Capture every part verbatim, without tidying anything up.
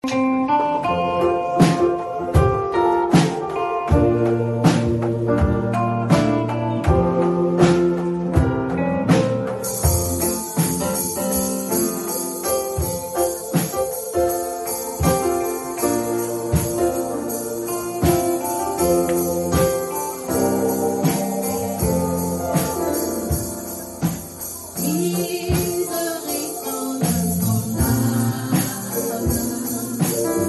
Ivory on son âme,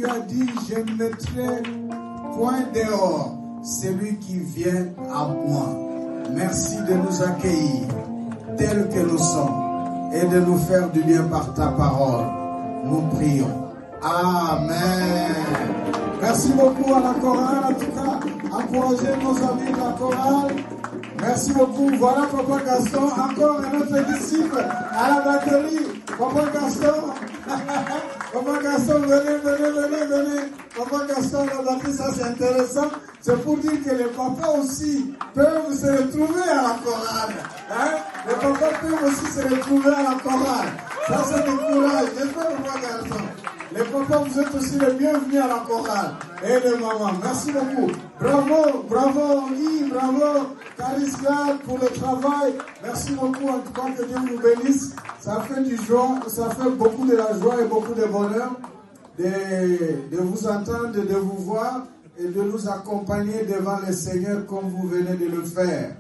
tu as dit, je ne mettrai point dehors celui qui vient à moi. Merci de nous accueillir tels que nous sommes et de nous faire du bien par ta parole. Nous prions. Amen. Merci beaucoup à la chorale, en tout cas, encouragez nos amis de la chorale. Merci beaucoup. Voilà Papa Gaston, encore un autre disciple à la batterie. Papa Gaston, Papa Gaston, venez, venez, venez, venez. Papa Gaston, la batterie, ça c'est intéressant. C'est pour dire que les papas aussi peuvent se retrouver à la chorale. Hein? Les papas peuvent aussi se retrouver à la chorale. Ça c'est du courage. J'espère, Papa Gaston. Les papas, vous êtes aussi les bienvenus à la chorale. Et les mamans, merci beaucoup. Bravo, bravo Guy, bravo Carisca pour le travail. Merci beaucoup, en tout cas, que Dieu vous bénisse. Ça fait du joie, ça fait beaucoup de la joie et beaucoup de bonheur de, de vous entendre, de vous voir et de nous accompagner devant le Seigneur comme vous venez de le faire.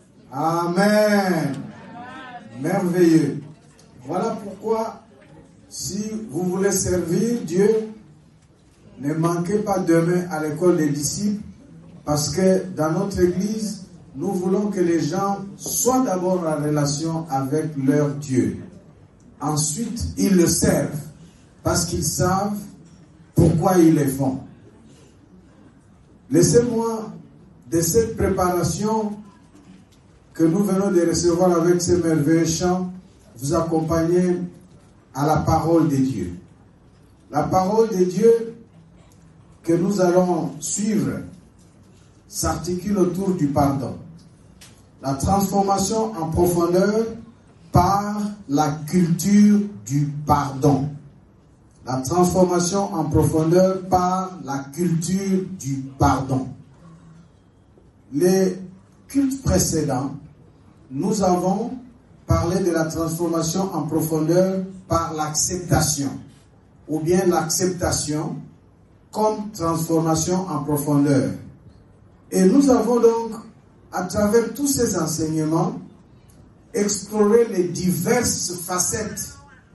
Amen. Merveilleux. Voilà pourquoi, si vous voulez servir Dieu, ne manquez pas demain à l'école des disciples, parce que dans notre église, nous voulons que les gens soient d'abord en relation avec leur Dieu. Ensuite, ils le servent, parce qu'ils savent pourquoi ils le font. Laissez-moi, de cette préparation que nous venons de recevoir avec ces merveilleux chants, vous accompagner à la parole de Dieu. La parole de Dieu que nous allons suivre s'articule autour du pardon. La transformation en profondeur par la culture du pardon. La transformation en profondeur par la culture du pardon. Les cultes précédents, nous avons parlé de la transformation en profondeur par l'acceptation, ou bien l'acceptation comme transformation en profondeur. Et nous avons donc, à travers tous ces enseignements, exploré les diverses facettes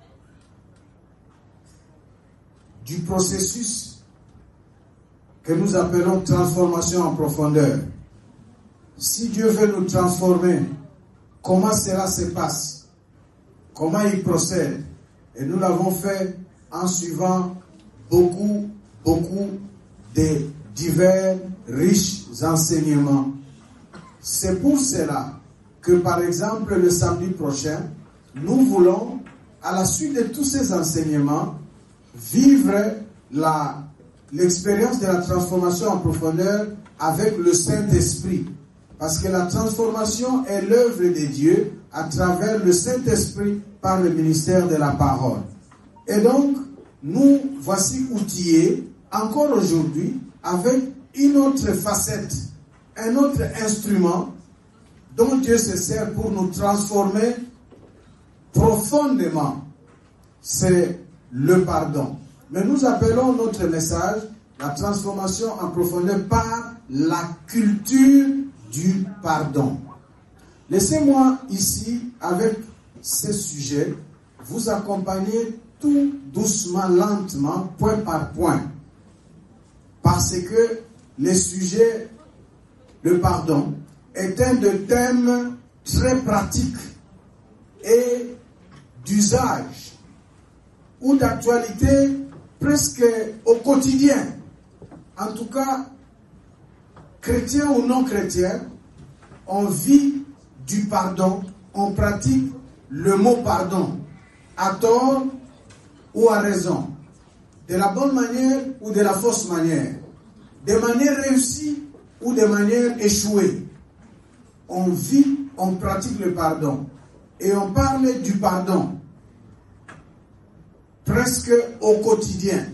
du processus que nous appelons transformation en profondeur. Si Dieu veut nous transformer, comment cela se passe? Comment il procède? Et nous l'avons fait en suivant beaucoup, beaucoup de divers riches enseignements. C'est pour cela que, par exemple, le samedi prochain, nous voulons, à la suite de tous ces enseignements, vivre la, l'expérience de la transformation en profondeur avec le Saint-Esprit. Parce que la transformation est l'œuvre de Dieu à travers le Saint-Esprit par le ministère de la parole. Et donc, nous voici outillés encore aujourd'hui avec une autre facette, un autre instrument dont Dieu se sert pour nous transformer profondément. C'est le pardon. Mais nous appelons notre message la transformation en profondeur par la culture du pardon. Laissez-moi ici, avec ce sujet, vous accompagner tout doucement, lentement, point par point. Parce que le sujet, le pardon, est un de thèmes très pratiques et d'usage ou d'actualité presque au quotidien. En tout cas, chrétiens ou non chrétiens, on vit du pardon, on pratique le mot pardon, à tort ou à raison, de la bonne manière ou de la fausse manière, de manière réussie ou de manière échouée. On vit, on pratique le pardon. Et on parle du pardon presque au quotidien.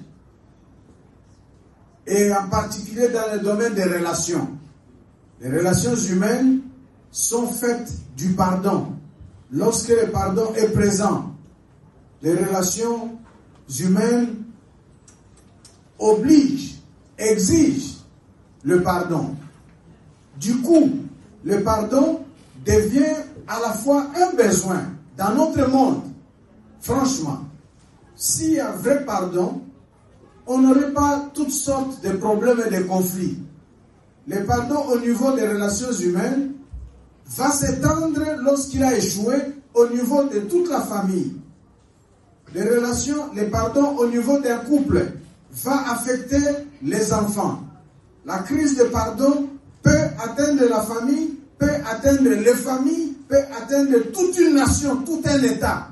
Et en particulier dans le domaine des relations. Les relations humaines sont faites du pardon. Lorsque le pardon est présent, les relations humaines obligent, exigent le pardon. Du coup, le pardon devient à la fois un besoin dans notre monde. Franchement, s'il y a vrai pardon, on n'aurait pas toutes sortes de problèmes et de conflits. Le pardon au niveau des relations humaines va s'étendre lorsqu'il a échoué au niveau de toute la famille. Les relations, le pardon au niveau d'un couple va affecter les enfants. La crise de pardon peut atteindre la famille, peut atteindre les familles, peut atteindre toute une nation, tout un État.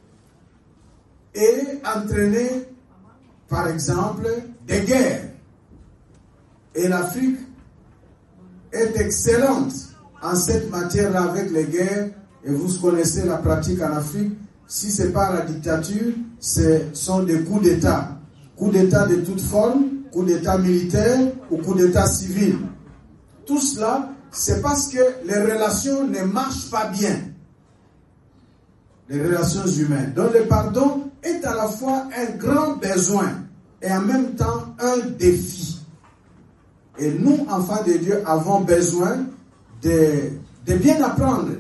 Et entraîner, par exemple, des guerres. Et l'Afrique est excellente en cette matière-là avec les guerres. Et vous connaissez la pratique en Afrique. Si ce n'est pas la dictature, ce sont des coups d'État. Coups d'État de toute forme, coups d'État militaire ou coups d'État civil. Tout cela, c'est parce que les relations ne marchent pas bien. Les relations humaines. Donc le pardon est à la fois un grand besoin et en même temps un défi. Et nous, enfants de Dieu, avons besoin de, de bien apprendre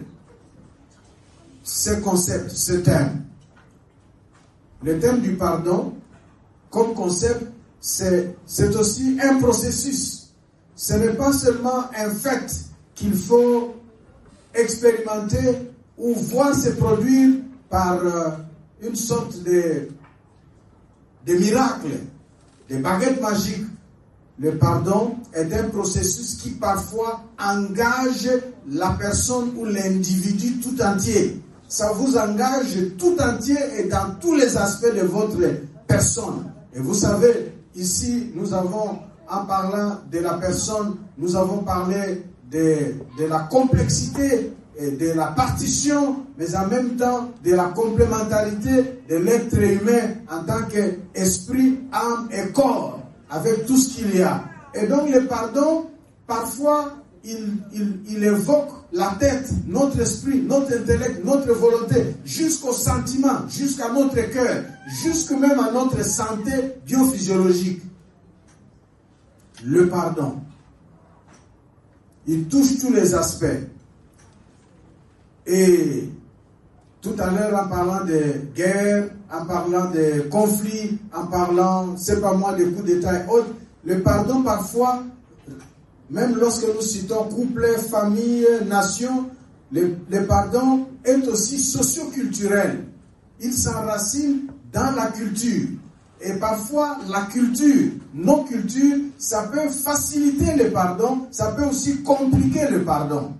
ce concept, ce thème. Le thème du pardon, comme concept, c'est, c'est aussi un processus. Ce n'est pas seulement un fait qu'il faut expérimenter ou voir se produire par euh, une sorte de, de miracle, de baguette magique. Le pardon est un processus qui parfois engage la personne ou l'individu tout entier. Ça vous engage tout entier et dans tous les aspects de votre personne. Et vous savez, ici, nous avons, en parlant de la personne, nous avons parlé de, de la complexité et de la partition, mais en même temps de la complémentarité de l'être humain en tant qu'esprit, âme et corps, avec tout ce qu'il y a. Et donc le pardon, parfois, il, il, il évoque la tête, notre esprit, notre intellect, notre volonté, jusqu'au sentiment, jusqu'à notre cœur, jusque même à notre santé biophysiologique. Le pardon, il touche tous les aspects. Et tout à l'heure, en parlant de guerre, en parlant de conflits, en parlant, c'est pas moi, de coups d'État et autres, le pardon parfois, même lorsque nous citons couple, famille, nation, le, le pardon est aussi socio-culturel. Il s'enracine dans la culture. Et parfois, la culture, nos cultures, ça peut faciliter le pardon, ça peut aussi compliquer le pardon.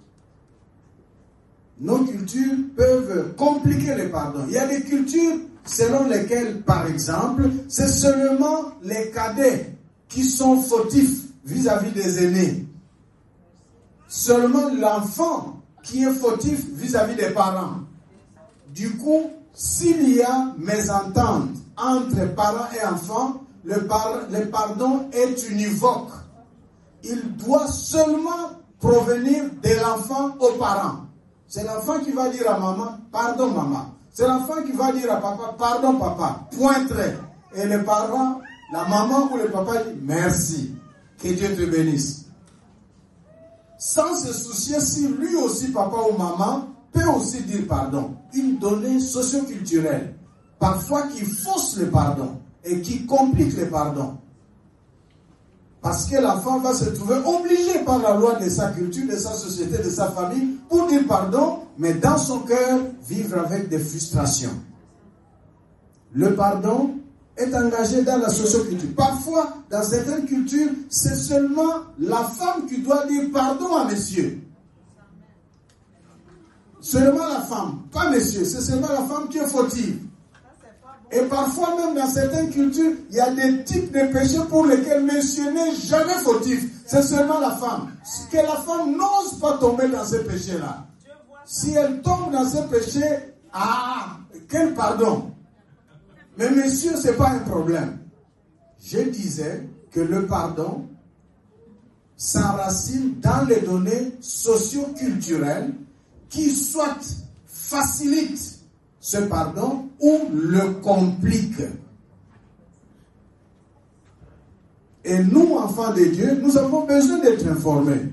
Nos cultures peuvent compliquer le pardon. Il y a des cultures selon lesquelles, par exemple, c'est seulement les cadets qui sont fautifs vis-à-vis des aînés. Seulement l'enfant qui est fautif vis-à-vis des parents. Du coup, s'il y a mésentente entre parents et enfants, le, par, le pardon est univoque. Il doit seulement provenir de l'enfant aux parents. C'est l'enfant qui va dire à maman, pardon maman. C'est l'enfant qui va dire à papa, pardon papa. Point trait. Et les parents, la maman ou le papa dit, merci. Que Dieu te bénisse. Sans se soucier si lui aussi, papa ou maman, peut aussi dire pardon. Une donnée socio-culturelle. Parfois qui fausse le pardon et qui complique le pardon. Parce que l'enfant va se trouver obligé par la loi de sa culture, de sa société, de sa famille, pour dire pardon, mais dans son cœur, vivre avec des frustrations. Le pardon est engagé dans la socioculture. Parfois, dans certaines cultures, c'est seulement la femme qui doit dire pardon à monsieur. Seulement la femme, pas monsieur, c'est seulement la femme qui est fautive. Et parfois même dans certaines cultures, il y a des types de péchés pour lesquels monsieur n'est jamais fautif. C'est seulement la femme. Que la femme n'ose pas tomber dans ces péchés-là. Si elle tombe dans ces péchés, ah, quel pardon. Mais monsieur, ce n'est pas un problème. Je disais que le pardon s'enracine dans les données socio-culturelles qui soit facilitent ce pardon ou le complique. Et nous, enfants de Dieu, nous avons besoin d'être informés.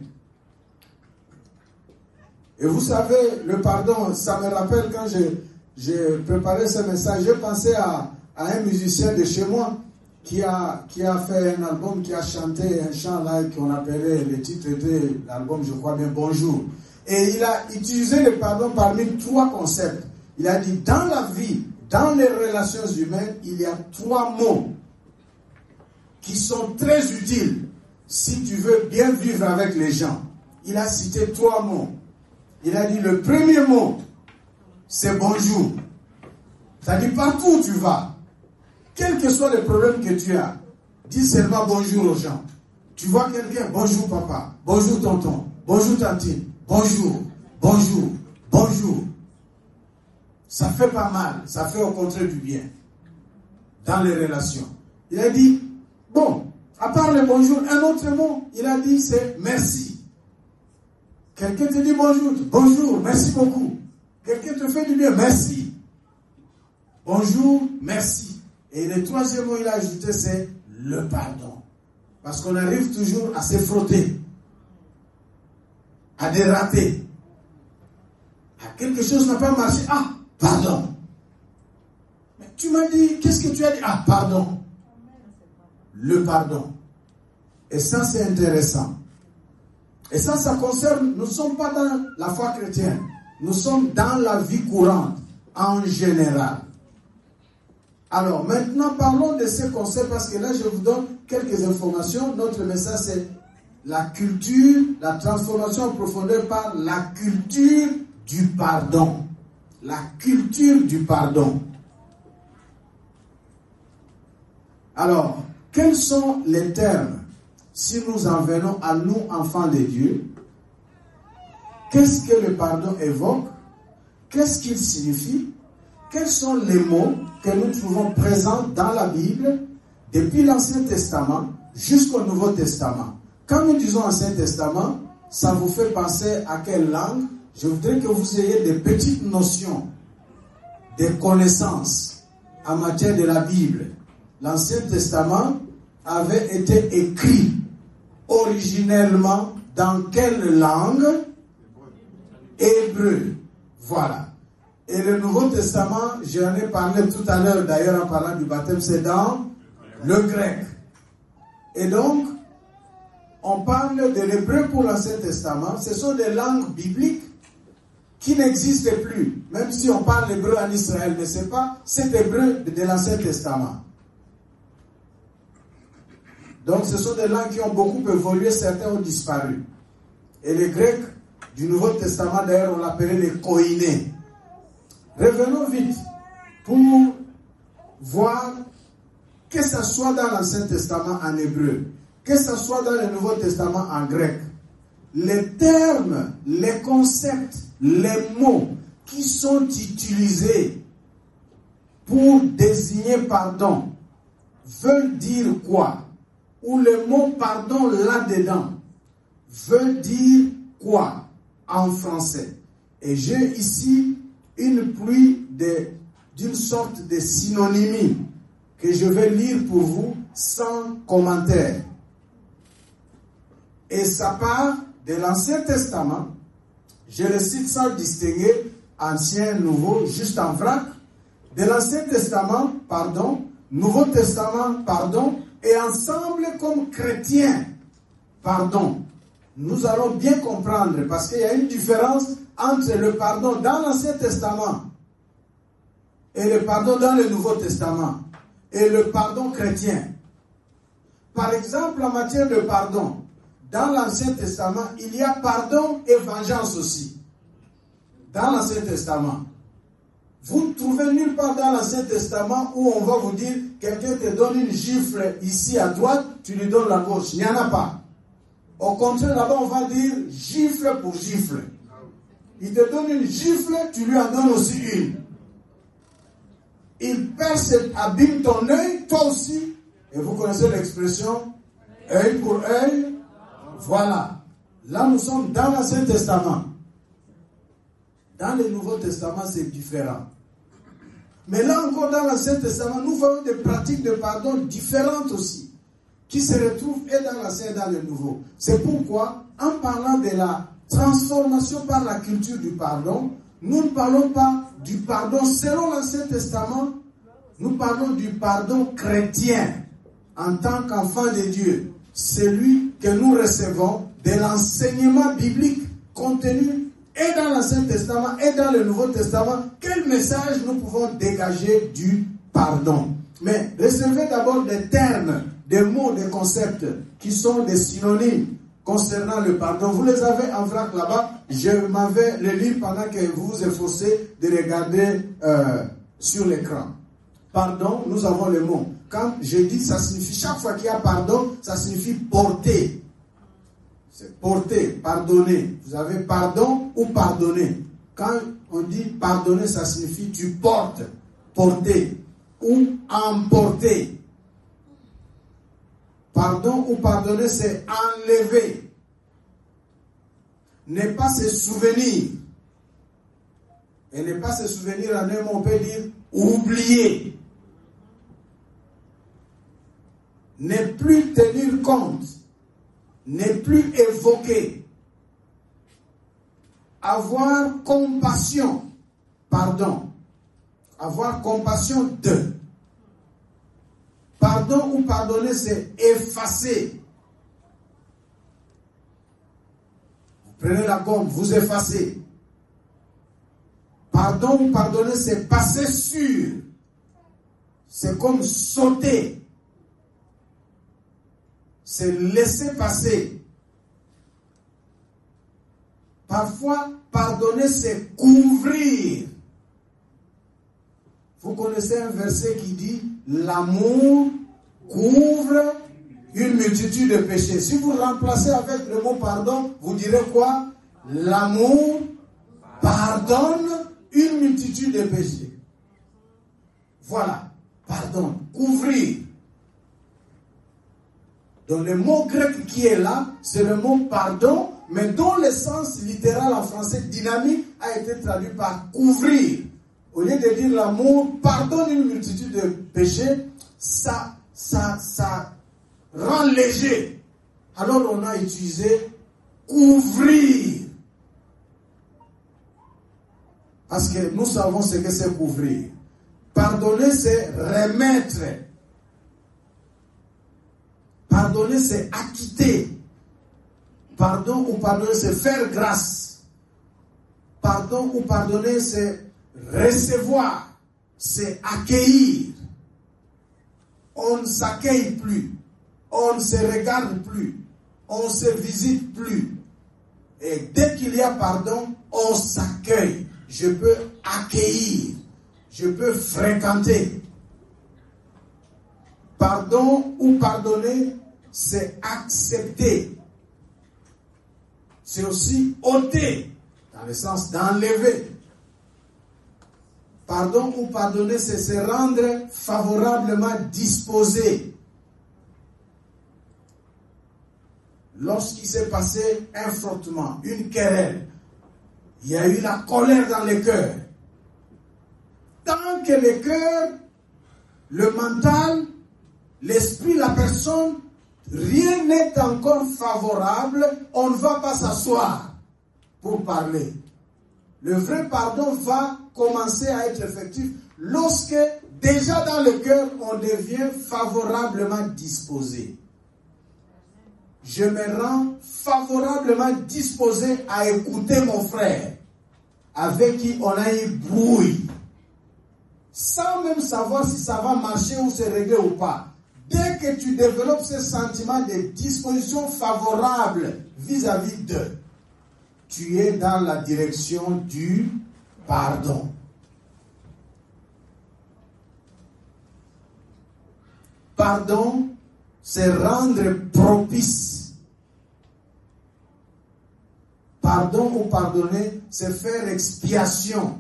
Et vous savez, le pardon, ça me rappelle quand j'ai, j'ai préparé ce message, j'ai pensé à, à un musicien de chez moi. qui a, qui a fait un album, qui a chanté un chant là qu'on appelait, le titre était l'album, je crois bien, Bonjour. Et il a utilisé le pardon parmi trois concepts. Il a dit, dans la vie, dans les relations humaines, il y a trois mots qui sont très utiles si tu veux bien vivre avec les gens. Il a cité trois mots. Il a dit, le premier mot, c'est bonjour. C'est-à-dire, partout où tu vas, quels que soient les problèmes que tu as, dis seulement bonjour aux gens. Tu vois quelqu'un, bonjour papa, bonjour tonton, bonjour tantine, bonjour, bonjour, bonjour. Ça fait pas mal, ça fait au contraire du bien dans les relations. Il a dit, bon, à part le bonjour, un autre mot, il a dit c'est merci. Quelqu'un te dit bonjour, bonjour, merci beaucoup. Quelqu'un te fait du bien, merci. Bonjour, merci. Et le troisième mot, il a ajouté, c'est le pardon. Parce qu'on arrive toujours à se frotter, à dérater. À quelque chose n'a pas marché. Ah, pardon. Mais tu m'as dit, qu'est-ce que tu as dit? Ah, pardon. Le pardon. Et ça, c'est intéressant. Et ça, ça concerne, nous ne sommes pas dans la foi chrétienne. Nous sommes dans la vie courante, en général. Alors, maintenant, parlons de ces concepts, parce que là, je vous donne quelques informations. Notre message, c'est la culture, la transformation en profondeur par la culture du pardon. La culture du pardon. Alors, quels sont les termes, si nous en venons à nous, enfants de Dieu? Qu'est-ce que le pardon évoque? Qu'est-ce qu'il signifie? Quels sont les mots que nous trouvons présents dans la Bible, depuis l'Ancien Testament jusqu'au Nouveau Testament? Quand nous disons Ancien Testament, ça vous fait penser à quelle langue? Je voudrais que vous ayez des petites notions, des connaissances en matière de la Bible. L'Ancien Testament avait été écrit originellement dans quelle langue? Hébreu. Voilà. Et le Nouveau Testament, j'en ai parlé tout à l'heure d'ailleurs en parlant du baptême, c'est dans le grec. Et donc, on parle de l'hébreu pour l'Ancien Testament. Ce sont des langues bibliques qui n'existent plus. Même si on parle l'hébreu en Israël, mais ce n'est pas cet hébreu de l'Ancien Testament. Donc ce sont des langues qui ont beaucoup évolué, certains ont disparu. Et les Grecs du Nouveau Testament, d'ailleurs, on l'appelait les koinés. Revenons vite pour voir que ce soit dans l'Ancien Testament en hébreu, que ce soit dans le Nouveau Testament en grec, les termes, les concepts, les mots qui sont utilisés pour désigner pardon veulent dire quoi? Ou le mot pardon là-dedans veut dire quoi en français? Et j'ai ici une pluie de, d'une sorte de synonymie que je vais lire pour vous sans commentaire. Et ça part de l'Ancien Testament. Je le cite sans distinguer ancien, nouveau, juste en vrac. De l'Ancien Testament, pardon, Nouveau Testament, pardon, et ensemble comme chrétiens, pardon. Nous allons bien comprendre, parce qu'il y a une différence entre le pardon dans l'Ancien Testament et le pardon dans le Nouveau Testament et le pardon chrétien. Par exemple, en matière de pardon, dans l'Ancien Testament, il y a pardon et vengeance aussi. Dans l'Ancien Testament. Vous ne trouvez nulle part dans l'Ancien Testament où on va vous dire, quelqu'un te donne une gifle ici à droite, tu lui donnes la gauche. Il n'y en a pas. Au contraire, là-bas, on va dire gifle pour gifle. Il te donne une gifle, tu lui en donnes aussi une. Il perce, abîme ton œil, toi aussi. Et vous connaissez l'expression œil pour œil. Voilà. Là, nous sommes dans l'Ancien Testament. Dans le Nouveau Testament, c'est différent. Mais là encore, dans l'Ancien Testament, nous voyons des pratiques de pardon différentes aussi, qui se retrouvent et dans l'Ancien et dans le Nouveau. C'est pourquoi, en parlant de la transformation par la culture du pardon, nous ne parlons pas du pardon selon l'Ancien Testament, nous parlons du pardon chrétien. en tant qu'enfant de Dieu, celui que nous recevons de l'enseignement biblique contenu et dans l'Ancien Testament et dans le Nouveau Testament, quel message nous pouvons dégager du pardon. Mais recevez d'abord des termes, des mots, des concepts qui sont des synonymes concernant le pardon. Vous les avez en vrac là-bas. Je m'en vais le lire pendant que vous vous efforcez de regarder euh, sur l'écran. Pardon, nous avons le mot. Quand je dis, ça signifie, chaque fois qu'il y a pardon, ça signifie porter. C'est porter, pardonner. Vous avez pardon ou pardonner. Quand on dit pardonner, ça signifie tu portes, porter ou emporter. Pardon ou pardonner, c'est enlever. Ne pas se souvenir. Et ne pas se souvenir, en un mot, on peut dire oublier. Ne plus tenir compte. Ne plus évoquer. Avoir compassion. Pardon. Avoir compassion de. Pardon ou pardonner, c'est effacer. Vous prenez la gomme, vous effacez. Pardon ou pardonner, c'est passer sur. C'est comme sauter. C'est laisser passer. Parfois, pardonner, c'est couvrir. Vous connaissez un verset qui dit « L'amour couvre une multitude de péchés ». Si vous remplacez avec le mot « pardon », vous direz quoi? L'amour pardonne une multitude de péchés. Voilà, pardon, couvrir. Donc le mot grec qui est là, c'est le mot pardon, mais dont le sens littéral en français dynamique a été traduit par couvrir. Au lieu de dire l'amour pardonne une multitude de péchés, ça, ça, ça rend léger. Alors on a utilisé couvrir. Parce que nous savons ce que c'est couvrir. Pardonner, c'est remettre. Pardonner, c'est acquitter. Pardon ou pardonner, c'est faire grâce. Pardon ou pardonner, c'est recevoir. C'est accueillir. On ne s'accueille plus. On ne se regarde plus. On ne se visite plus. Et dès qu'il y a pardon, on s'accueille. Je peux accueillir. Je peux fréquenter. Pardon ou pardonner, c'est accepter. C'est aussi ôter, dans le sens d'enlever. Pardon ou pardonner, c'est se rendre favorablement disposé. Lorsqu'il s'est passé un frottement, une querelle, il y a eu la colère dans le cœur. Tant que le cœur, le mental, l'esprit, la personne, rien n'est encore favorable, on ne va pas s'asseoir pour parler. Le vrai pardon va commencer à être effectif lorsque, déjà dans le cœur, on devient favorablement disposé. Je me rends favorablement disposé à écouter mon frère, avec qui on a eu brouille, sans même savoir si ça va marcher ou se régler ou pas. Dès que tu développes ce sentiment de disposition favorable vis-à-vis d'eux, tu es dans la direction du pardon. Pardon, c'est rendre propice. Pardon ou pardonner, c'est faire expiation.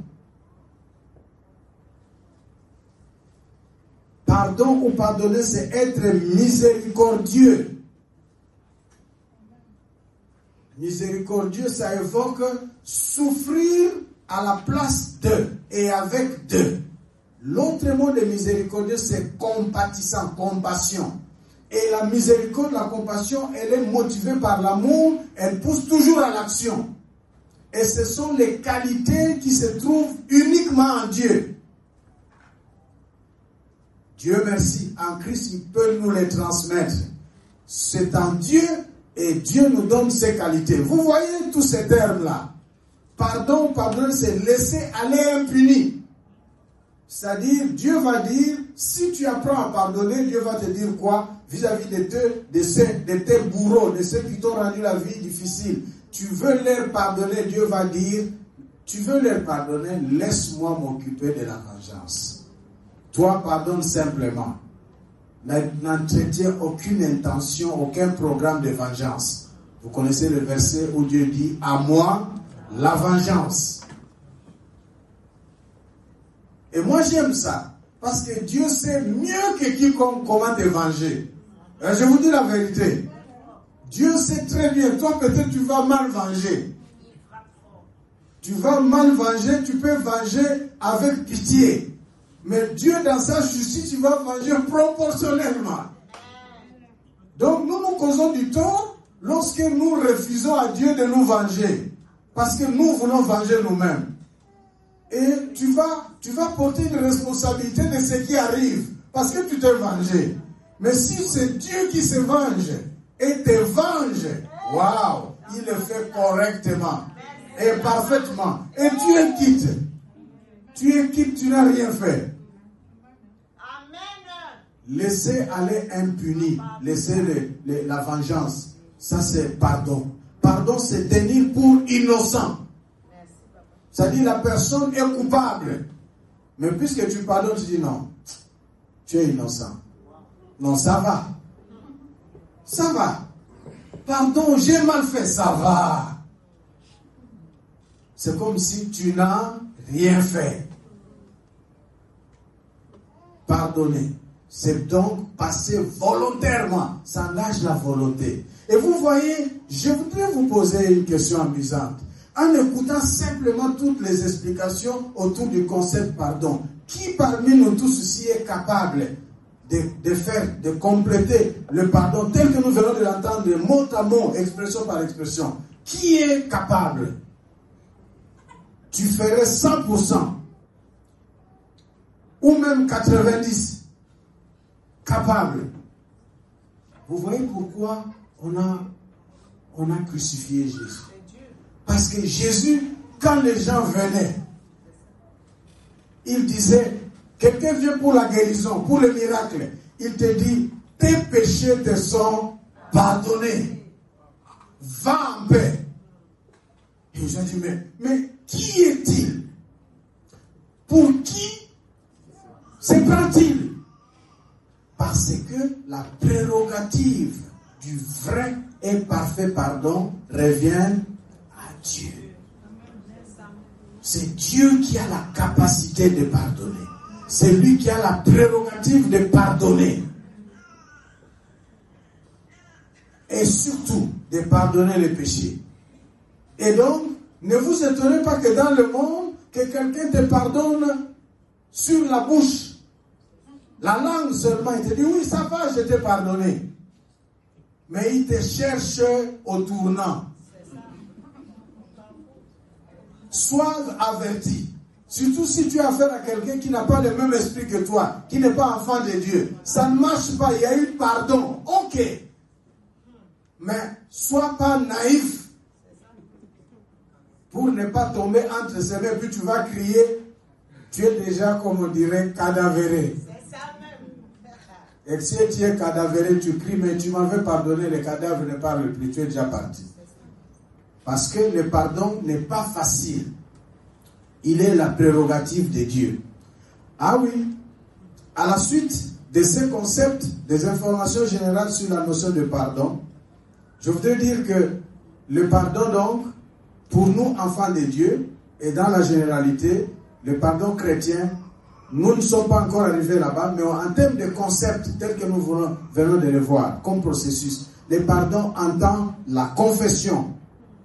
Pardon ou pardonner, c'est être miséricordieux. Miséricordieux, ça évoque souffrir à la place d'eux et avec d'eux. L'autre mot de miséricordieux, c'est compatissant, compassion. Et la miséricorde, la compassion, elle est motivée par l'amour, elle pousse toujours à l'action. Et ce sont les qualités qui se trouvent uniquement en Dieu. Dieu merci, en Christ, il peut nous les transmettre. C'est en Dieu et Dieu nous donne ses qualités. Vous voyez tous ces termes-là. Pardon, pardon, c'est laisser aller impuni. C'est-à-dire, Dieu va dire, si tu apprends à pardonner, Dieu va te dire quoi? Vis-à-vis de, te, de, ces, de tes bourreaux, de ceux qui t'ont rendu la vie difficile. Tu veux leur pardonner, Dieu va dire, tu veux leur pardonner, laisse-moi m'occuper de la vengeance. Toi, pardonne simplement. N'entretiens aucune intention, aucun programme de vengeance. Vous connaissez le verset où Dieu dit, à moi, la vengeance. Et moi j'aime ça, parce que Dieu sait mieux que quiconque comment te venger. Et je vous dis la vérité. Dieu sait très bien, toi peut-être tu vas mal venger. Tu vas mal venger, tu peux venger avec pitié. Mais Dieu dans sa justice, il va venger proportionnellement. Donc nous nous causons du tort lorsque nous refusons à Dieu de nous venger. Parce que nous voulons venger nous-mêmes. Et tu vas, tu vas porter une responsabilité de ce qui arrive. Parce que tu t'es vengé. Mais si c'est Dieu qui se venge et te venge, waouh, il le fait correctement et parfaitement. Et tu es quitte. Tu es quitte, tu n'as rien fait. Laisser aller impuni, laisser le, le, la vengeance, ça c'est pardon. Pardon, c'est tenir pour innocent. C'est-à-dire la personne est coupable. Mais puisque tu pardonnes, tu dis non, tu es innocent. Non, ça va. Ça va. Pardon, j'ai mal fait, ça va. C'est comme si tu n'as rien fait. Pardonner. C'est donc passer volontairement. Ça engage la volonté. Et vous voyez, je voudrais vous poser une question amusante. En écoutant simplement toutes les explications autour du concept pardon, qui parmi nous tous ici est capable de, de faire, de compléter le pardon tel que nous venons de l'entendre, mot à mot, expression par expression? Qui est capable? Tu ferais cent pour cent ou même quatre-vingt-dix capable. Vous voyez pourquoi on a, on a crucifié Jésus? Parce que Jésus, quand les gens venaient, il disait, quelqu'un vient pour la guérison, pour le miracle, il te dit, tes péchés te sont pardonnés. Va en paix. Et les gens disent, mais, mais qui est-il? Pour qui se prend-il? Parce que la prérogative du vrai et parfait pardon revient à Dieu. C'est Dieu qui a la capacité de pardonner. C'est lui qui a la prérogative de pardonner. Et surtout, de pardonner les péchés. Et donc, ne vous étonnez pas que dans le monde, que quelqu'un te pardonne sur la bouche. La langue seulement, il te dit, oui, ça va, je t'ai pardonné. Mais il te cherche au tournant. Sois averti. Surtout si tu as affaire à quelqu'un qui n'a pas le même esprit que toi, qui n'est pas enfant de Dieu. Ça ne marche pas, il y a eu pardon. Ok. Mais sois pas naïf pour ne pas tomber entre ses mains, puis tu vas crier, tu es déjà, comme on dirait, cadavéré. Et si tu es cadavéré, tu cries, mais tu m'avais pardonné, le cadavre ne parle plus, tu es déjà parti. Parce que le pardon n'est pas facile. Il est la prérogative de Dieu. Ah oui, à la suite de ces concepts, des informations générales sur la notion de pardon, je voudrais dire que le pardon donc, pour nous enfants de Dieu, et dans la généralité, le pardon chrétien, nous ne sommes pas encore arrivés là-bas, mais en termes de concepts tels que nous venons, venons de le voir, comme processus, le pardon entend la confession,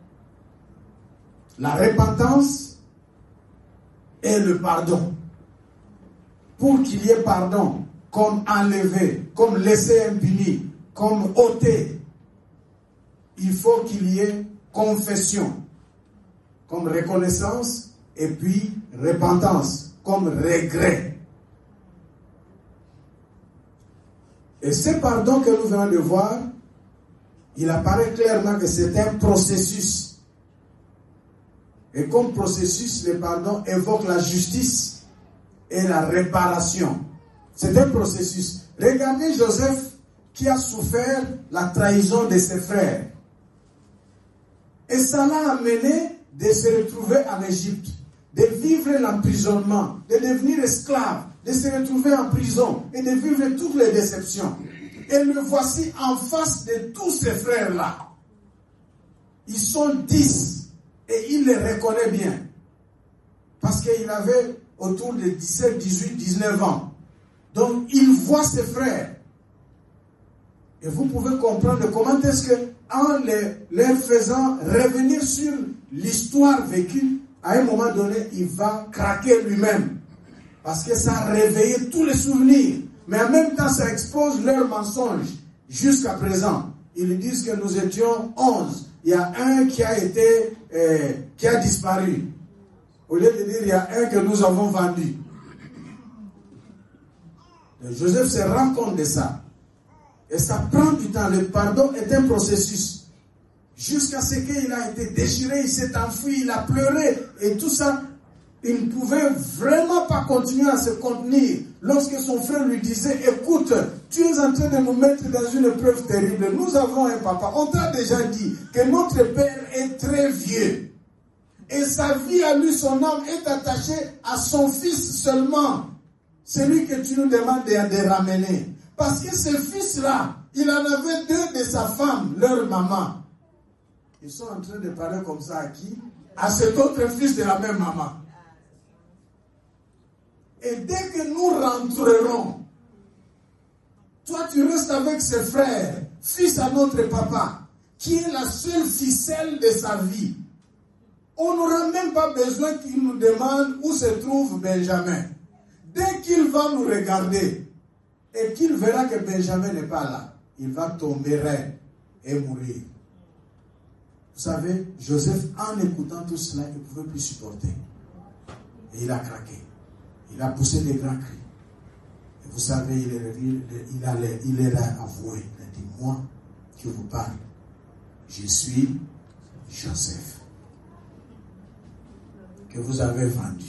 la repentance et le pardon. Pour qu'il y ait pardon, comme enlever, comme laisser impuni, comme ôter, il faut qu'il y ait confession, comme reconnaissance, et puis repentance, comme regret. Et ce pardon que nous venons de voir, il apparaît clairement que c'est un processus. Et comme processus, le pardon évoque la justice et la réparation. C'est un processus. Regardez Joseph qui a souffert la trahison de ses frères. Et ça l'a amené de se retrouver en Égypte, de vivre l'emprisonnement, de devenir esclave, de se retrouver en prison et de vivre toutes les déceptions. Et le voici en face de tous ces frères-là. Ils sont dix et il les reconnaît bien. Parce qu'il avait autour de dix-sept, dix-huit, dix-neuf ans. Donc il voit ses frères. Et vous pouvez comprendre comment est-ce que, en les, les faisant revenir sur l'histoire vécue, à un moment donné, il va craquer lui-même. Parce que ça a réveillé tous les souvenirs. Mais en même temps, ça expose leurs mensonges. Jusqu'à présent, ils disent que nous étions onze. Il y a un qui a été, euh, qui a disparu. Au lieu de dire, il y a un que nous avons vendu. Et Joseph se rend compte de ça. Et ça prend du temps. Le pardon est un processus. Jusqu'à ce qu'il a été déchiré, il s'est enfui, il a pleuré. Et tout ça, il ne pouvait vraiment pas continuer à se contenir. Lorsque son frère lui disait, écoute, tu es en train de nous mettre dans une épreuve terrible. Nous avons un papa. On t'a déjà dit que notre père est très vieux. Et sa vie à lui, son âme est attachée à son fils seulement. Celui que tu nous demandes de, de ramener. Parce que ce fils-là, il en avait deux de sa femme, leur maman. Ils sont en train de parler comme ça à qui? À cet autre fils de la même maman. Et dès que nous rentrerons, toi tu restes avec ses frères, fils à notre papa, qui est la seule ficelle de sa vie. On n'aura même pas besoin qu'il nous demande où se trouve Benjamin. Dès qu'il va nous regarder et qu'il verra que Benjamin n'est pas là, il va tomber raide et mourir. Vous savez, Joseph, en écoutant tout cela, il ne pouvait plus supporter. Et il a craqué. Il a poussé des grands cris. Et vous savez, il, est, il, il, allait, il est avoué. Il a dit, moi qui vous parle, je suis Joseph, que vous avez vendu.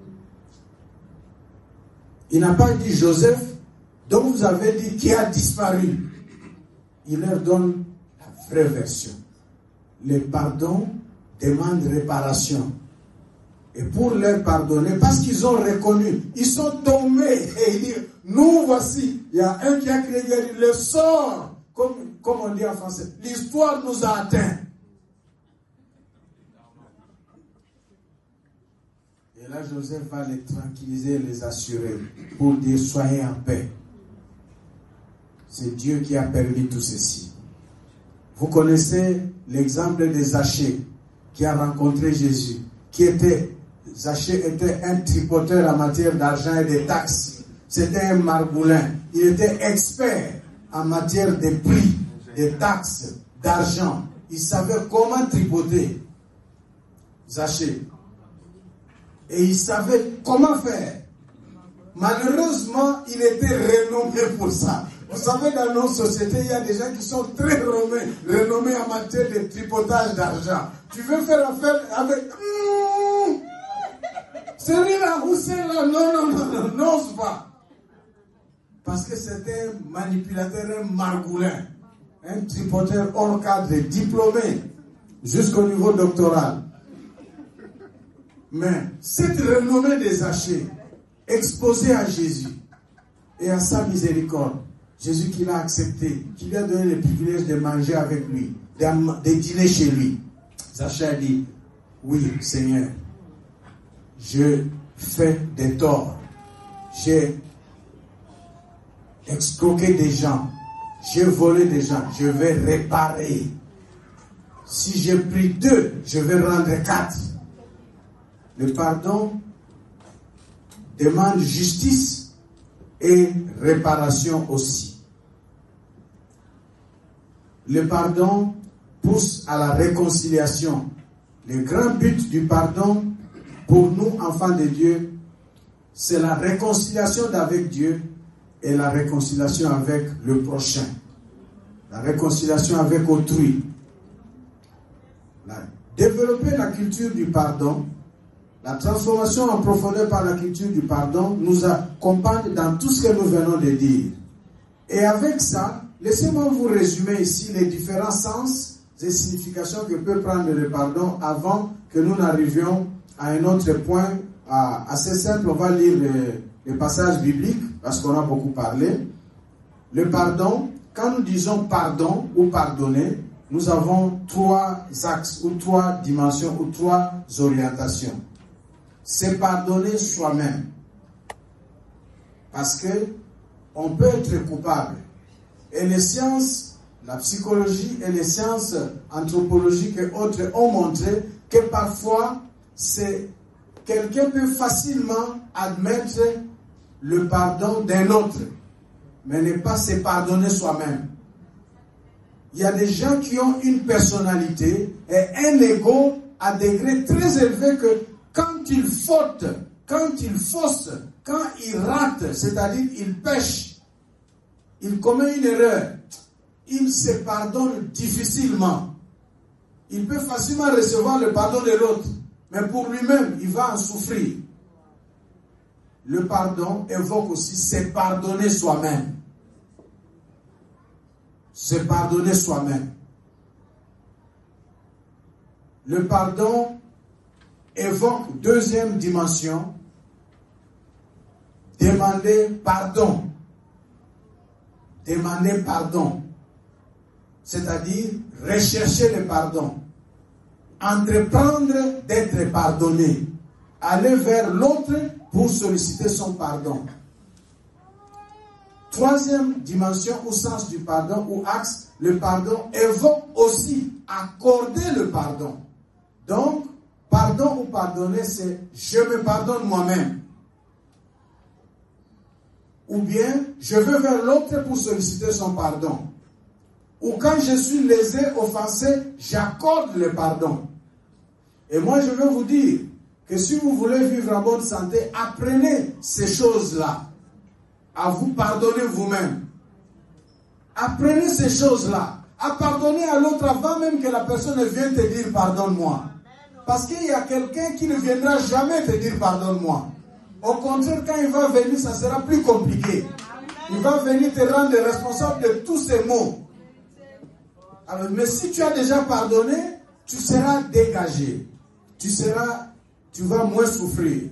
Il n'a pas dit Joseph, dont vous avez dit qui a disparu. Il leur donne la vraie version. Le pardon demande réparation. Et pour leur pardonner, parce qu'ils ont reconnu, ils sont tombés et ils disent, nous voici. Il y a un qui a crié, il a dit, le sort, comme, comme on dit en français, l'histoire nous a atteints. Et là, Joseph va les tranquilliser, les assurer, pour dire, soyez en paix. C'est Dieu qui a permis tout ceci. Vous connaissez l'exemple de Zachée, qui a rencontré Jésus, qui était, Zachée était un tripoteur en matière d'argent et de taxes. C'était un margoulin. Il était expert en matière de prix, de taxes, d'argent. Il savait comment tripoter, Zachée. Et il savait comment faire. Malheureusement, il était renommé pour ça. Vous savez, dans nos sociétés, il y a des gens qui sont très renommés, renommés en matière de tripotage d'argent. Tu veux faire affaire avec... Mmh, celui-là, où c'est là? Non, non, non, non, n'ose pas. Parce que c'était un manipulateur, un margoulin, un tripoteur hors cadre, diplômé, jusqu'au niveau doctoral. Mais cette renommée des Zachée, exposée à Jésus et à sa miséricorde, Jésus qui l'a accepté, qui lui a donné le privilège de manger avec lui, de, de dîner chez lui. Zachée a dit, oui Seigneur, je fais des torts, j'ai escroqué des gens, j'ai volé des gens, je vais réparer. Si j'ai pris deux, je vais rendre quatre. Le pardon demande justice et réparation aussi. Le pardon pousse à la réconciliation. Le grand but du pardon pour nous, enfants de Dieu, c'est la réconciliation avec Dieu et la réconciliation avec le prochain. La réconciliation avec autrui. La, développer la culture du pardon, la transformation en profondeur par la culture du pardon nous accompagne dans tout ce que nous venons de dire. Et avec ça, laissez-moi vous résumer ici les différents sens et significations que peut prendre le pardon avant que nous n'arrivions à un autre point assez simple. On va lire le, le passage biblique parce qu'on a beaucoup parlé. Le pardon, quand nous disons pardon ou pardonner, nous avons trois axes ou trois dimensions ou trois orientations. C'est pardonner soi-même. Parce que on peut être coupable. Et les sciences, la psychologie et les sciences anthropologiques et autres ont montré que parfois, c'est, quelqu'un peut facilement admettre le pardon d'un autre, mais ne pas se pardonner soi-même. Il y a des gens qui ont une personnalité et un ego à degré très élevé que quand ils fautent, quand ils faussent, quand ils ratent, c'est-à-dire ils pêchent, ils commettent une erreur, ils se pardonnent difficilement. Il peut facilement recevoir le pardon de l'autre, mais pour lui-même, il va en souffrir. Le pardon évoque aussi se pardonner soi-même. Se pardonner soi-même. Le pardon évoque deuxième dimension, demander pardon. Demander pardon. C'est-à-dire rechercher le pardon. Entreprendre d'être pardonné. Aller vers l'autre pour solliciter son pardon. Troisième dimension ou sens du pardon ou axe, le pardon évoque aussi accorder le pardon. Donc, pardon ou pardonner, c'est je me pardonne moi-même. Ou bien, je veux vers l'autre pour solliciter son pardon. Ou quand je suis lésé, offensé, j'accorde le pardon. Et moi, je veux vous dire que si vous voulez vivre en bonne santé, apprenez ces choses-là. À vous pardonner vous-même. Apprenez ces choses-là. À pardonner à l'autre avant même que la personne vienne te dire pardonne-moi. Parce qu'il y a quelqu'un qui ne viendra jamais te dire pardonne-moi. Au contraire, quand il va venir, ça sera plus compliqué. Il va venir te rendre responsable de tous ces maux. Alors, mais si tu as déjà pardonné, tu seras dégagé. Tu seras, tu vas moins souffrir.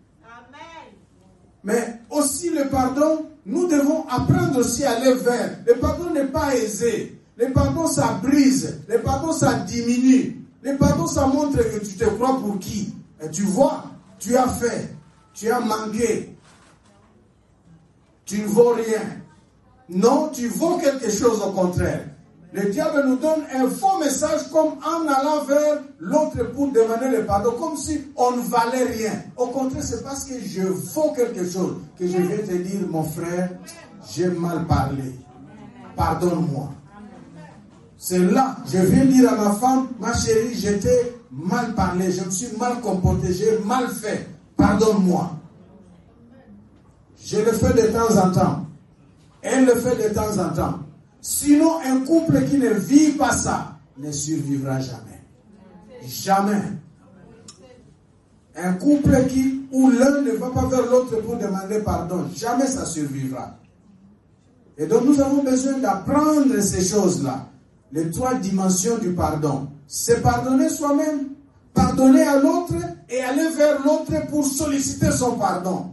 Mais aussi le pardon, nous devons apprendre aussi à aller vers. Le pardon n'est pas aisé. Le pardon, ça brise. Le pardon, ça diminue. Le pardon, ça montre que tu te crois pour qui. Et tu vois, tu as fait. Tu as manqué. Tu ne vaux rien. Non, tu vaux quelque chose au contraire. Le diable nous donne un faux message comme en allant vers l'autre pour demander le pardon, comme si on ne valait rien. Au contraire, c'est parce que je vaux quelque chose que je vais te dire, mon frère, j'ai mal parlé. Pardonne-moi. C'est là, je viens dire à ma femme, ma chérie, j'étais mal parlé, je me suis mal comporté, j'ai mal fait. Pardonne-moi. Je le fais de temps en temps. Elle le fait de temps en temps. Sinon, un couple qui ne vit pas ça ne survivra jamais. Jamais. Un couple qui, où l'un ne va pas vers l'autre pour demander pardon, jamais ça survivra. Et donc nous avons besoin d'apprendre ces choses-là. Les trois dimensions du pardon. C'est pardonner soi-même, pardonner à l'autre et aller vers l'autre pour solliciter son pardon.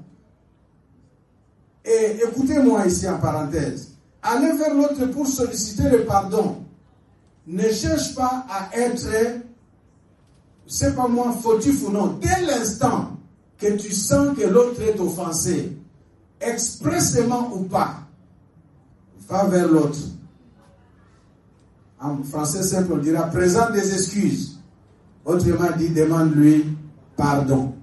Et écoutez-moi ici en parenthèse. Aller vers l'autre pour solliciter le pardon. Ne cherche pas à être, c'est pas moi, fautif ou non. Dès l'instant que tu sens que l'autre est offensé, expressément ou pas, va vers l'autre. En français simple, on dira présente des excuses. Autrement dit, demande-lui pardon.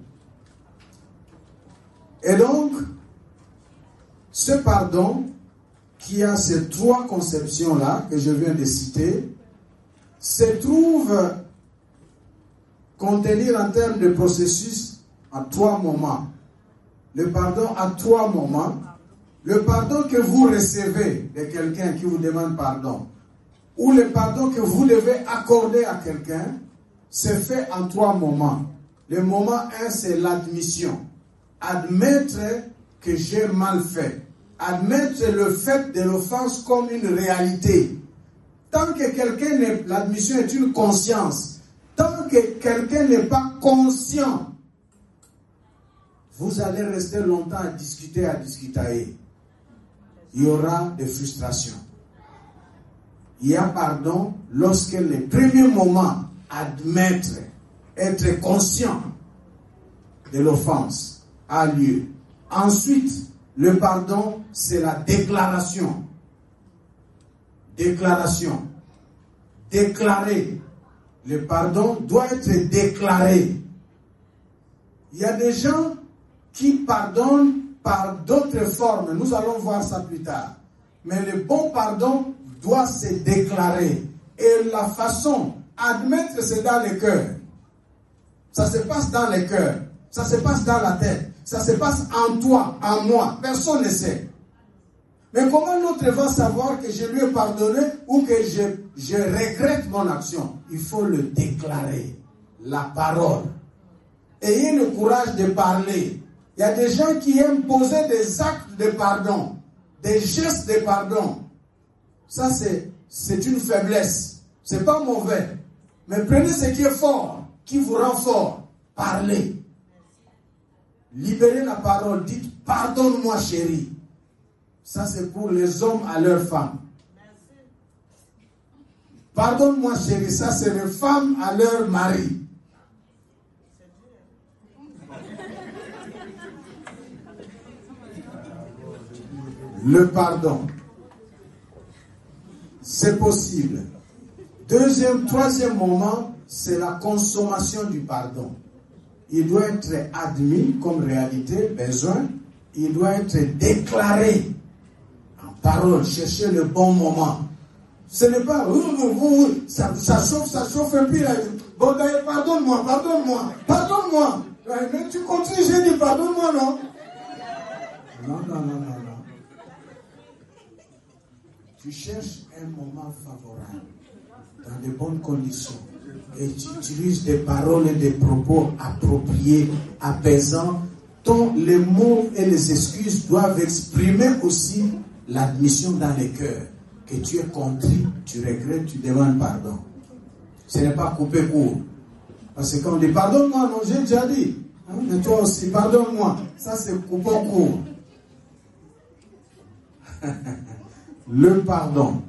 Et donc, ce pardon, qui a ces trois conceptions-là que je viens de citer, se trouve contenir en termes de processus à trois moments. Le pardon à trois moments. le pardon que vous recevez de quelqu'un qui vous demande pardon, ou le pardon que vous devez accorder à quelqu'un, c'est fait en trois moments. Le moment un, c'est l'admission. Admettre que j'ai mal fait. Admettre le fait de l'offense comme une réalité. Tant que quelqu'un n'est... L'admission est une conscience. Tant que quelqu'un n'est pas conscient, vous allez rester longtemps à discuter, à discuter. Il y aura des frustrations. Il y a pardon lorsque le premier moment, admettre, être conscient de l'offense a lieu. Ensuite, le pardon, c'est la déclaration. Déclaration. Déclarer. Le pardon doit être déclaré. Il y a des gens qui pardonnent par d'autres formes. Nous allons voir ça plus tard. Mais le bon pardon doit se déclarer. Et la façon, admettre, c'est dans le cœur. Ça se passe dans le cœur. Ça se passe dans la tête. Ça se passe en toi, en moi. Personne ne sait. Mais comment l'autre va savoir que je lui ai pardonné ou que je, je regrette mon action? Il faut le déclarer. La parole. Ayez le courage de parler. Il y a des gens qui aiment poser des actes de pardon, des gestes de pardon. Ça, c'est, c'est une faiblesse. C'est pas mauvais. Mais prenez ce qui est fort, qui vous rend fort. Parlez. Libérez la parole. Dites, pardonne-moi, chérie. Ça, c'est pour les hommes à leurs femmes. Pardonne-moi, chérie. Ça, c'est les femmes à leur mari. Le pardon. C'est possible. Deuxième, troisième moment, c'est la consommation du pardon. Il doit être admis comme réalité, besoin. Il doit être déclaré en parole. Cherchez le bon moment. Ce n'est pas, oui, oui, oui, ça, ça chauffe, ça chauffe un peu. Là. Bon, pardonne-moi, pardonne-moi, pardonne-moi. Mais tu continues, j'ai dit, pardonne-moi, non? Non, non, non, non, non. Tu cherches un moment favorable, dans de bonnes conditions, et tu utilises des paroles et des propos appropriés, apaisants, dont les mots et les excuses doivent exprimer aussi l'admission dans le cœur, que tu es contrit, tu regrettes, tu demandes pardon. Ce n'est pas couper court. Parce que quand on dit pardonne-moi, non, j'ai déjà dit. Hein, mais toi aussi, pardonne-moi. Ça, c'est couper court. Le pardon.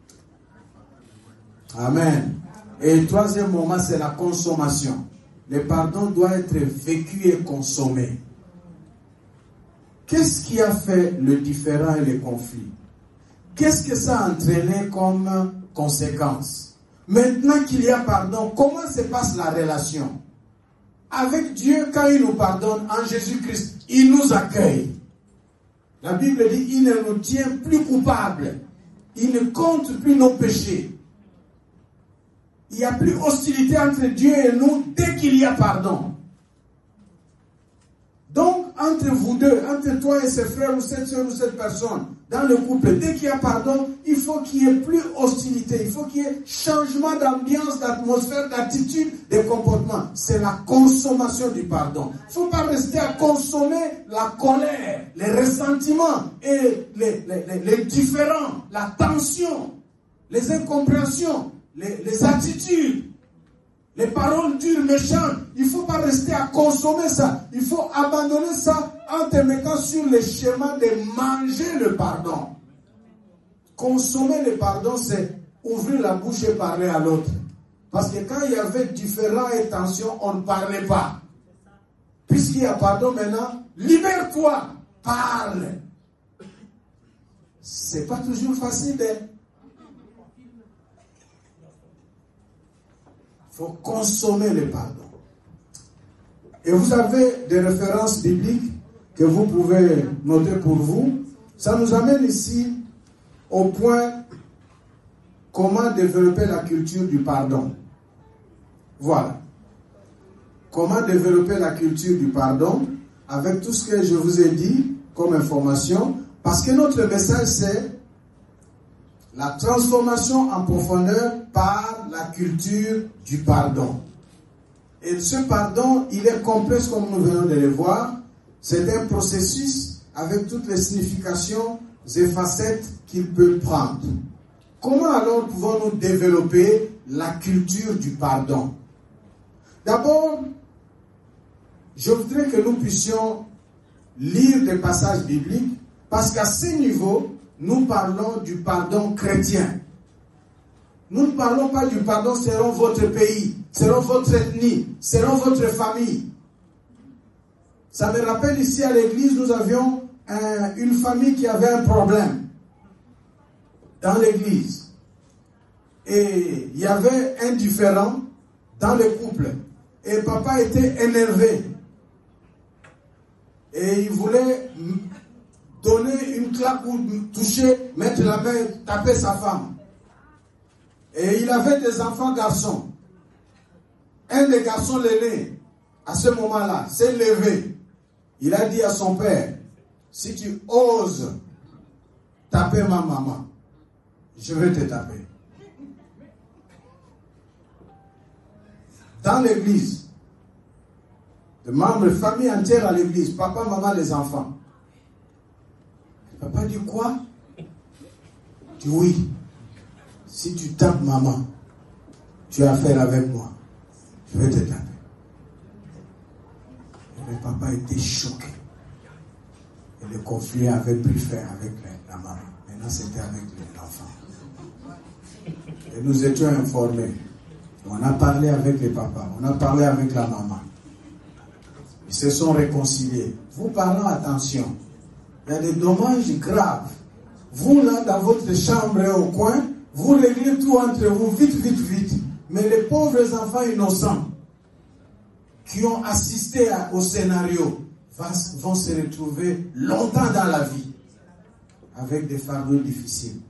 Amen. Et le troisième moment, c'est la consommation. Le pardon doit être vécu et consommé. Qu'est-ce qui a fait le différend et le conflit? Qu'est-ce que ça a entraîné comme conséquence? Maintenant qu'il y a pardon, comment se passe la relation? Avec Dieu, quand il nous pardonne, en Jésus-Christ, il nous accueille. La Bible dit, il ne nous tient plus coupables. Il ne compte plus nos péchés. Il n'y a plus hostilité entre Dieu et nous dès qu'il y a pardon. Donc, entre vous deux, entre toi et ses frères ou cette soeur ou cette personne, dans le couple, dès qu'il y a pardon, il faut qu'il n'y ait plus hostilité. Il faut qu'il y ait changement d'ambiance, d'atmosphère, d'attitude, de comportement. C'est la consommation du pardon. Il ne faut pas rester à consommer la colère, les ressentiments et les, les, les, les différends, la tension, les incompréhensions, les, les attitudes. Les paroles dures, méchantes, il ne faut pas rester à consommer ça. Il faut abandonner ça en te mettant sur le chemin de manger le pardon. Consommer le pardon, c'est ouvrir la bouche et parler à l'autre. Parce que quand il y avait différents et tensions, on ne parlait pas. Puisqu'il y a pardon maintenant, libère-toi, parle. C'est pas toujours facile de... Il faut consommer le pardon. Et vous avez des références bibliques que vous pouvez noter pour vous. Ça nous amène ici au point comment développer la culture du pardon. Voilà. Comment développer la culture du pardon avec tout ce que je vous ai dit comme information. Parce que notre message, c'est la transformation en profondeur par la culture du pardon. Et ce pardon, il est complexe comme nous venons de le voir. C'est un processus avec toutes les significations et facettes qu'il peut prendre. Comment alors pouvons-nous développer la culture du pardon? D'abord, je voudrais que nous puissions lire des passages bibliques parce qu'à ce niveau, nous parlons du pardon chrétien. Nous ne parlons pas du pardon selon votre pays, selon votre ethnie, selon votre famille. Ça me rappelle ici à l'église, nous avions un, une famille qui avait un problème dans l'église. Et il y avait un différend dans le couple. Et papa était énervé. Et il voulait donner une claque ou toucher, mettre la main, taper sa femme. Et il avait des enfants garçons. Un des garçons, l'aîné, à ce moment-là, s'est levé. Il a dit à son père, si tu oses taper ma maman, je vais te taper. Dans l'église, de membres de famille entière à l'église, papa, maman, les enfants. Papa dit quoi? Dit oui. Si tu tapes maman, tu as affaire avec moi. Je vais te taper. Et le papa était choqué. Et le conflit avait pris fin avec la maman. Maintenant, c'était avec l'enfant. Et nous étions informés. On a parlé avec les papas. On a parlé avec la maman. Ils se sont réconciliés. Vous parlez attention. Il y a des dommages graves. Vous, là, dans votre chambre et au coin, vous réglez tout entre vous, vite, vite, vite. Mais les pauvres enfants innocents qui ont assisté à, au scénario vont se retrouver longtemps dans la vie avec des fardeaux difficiles.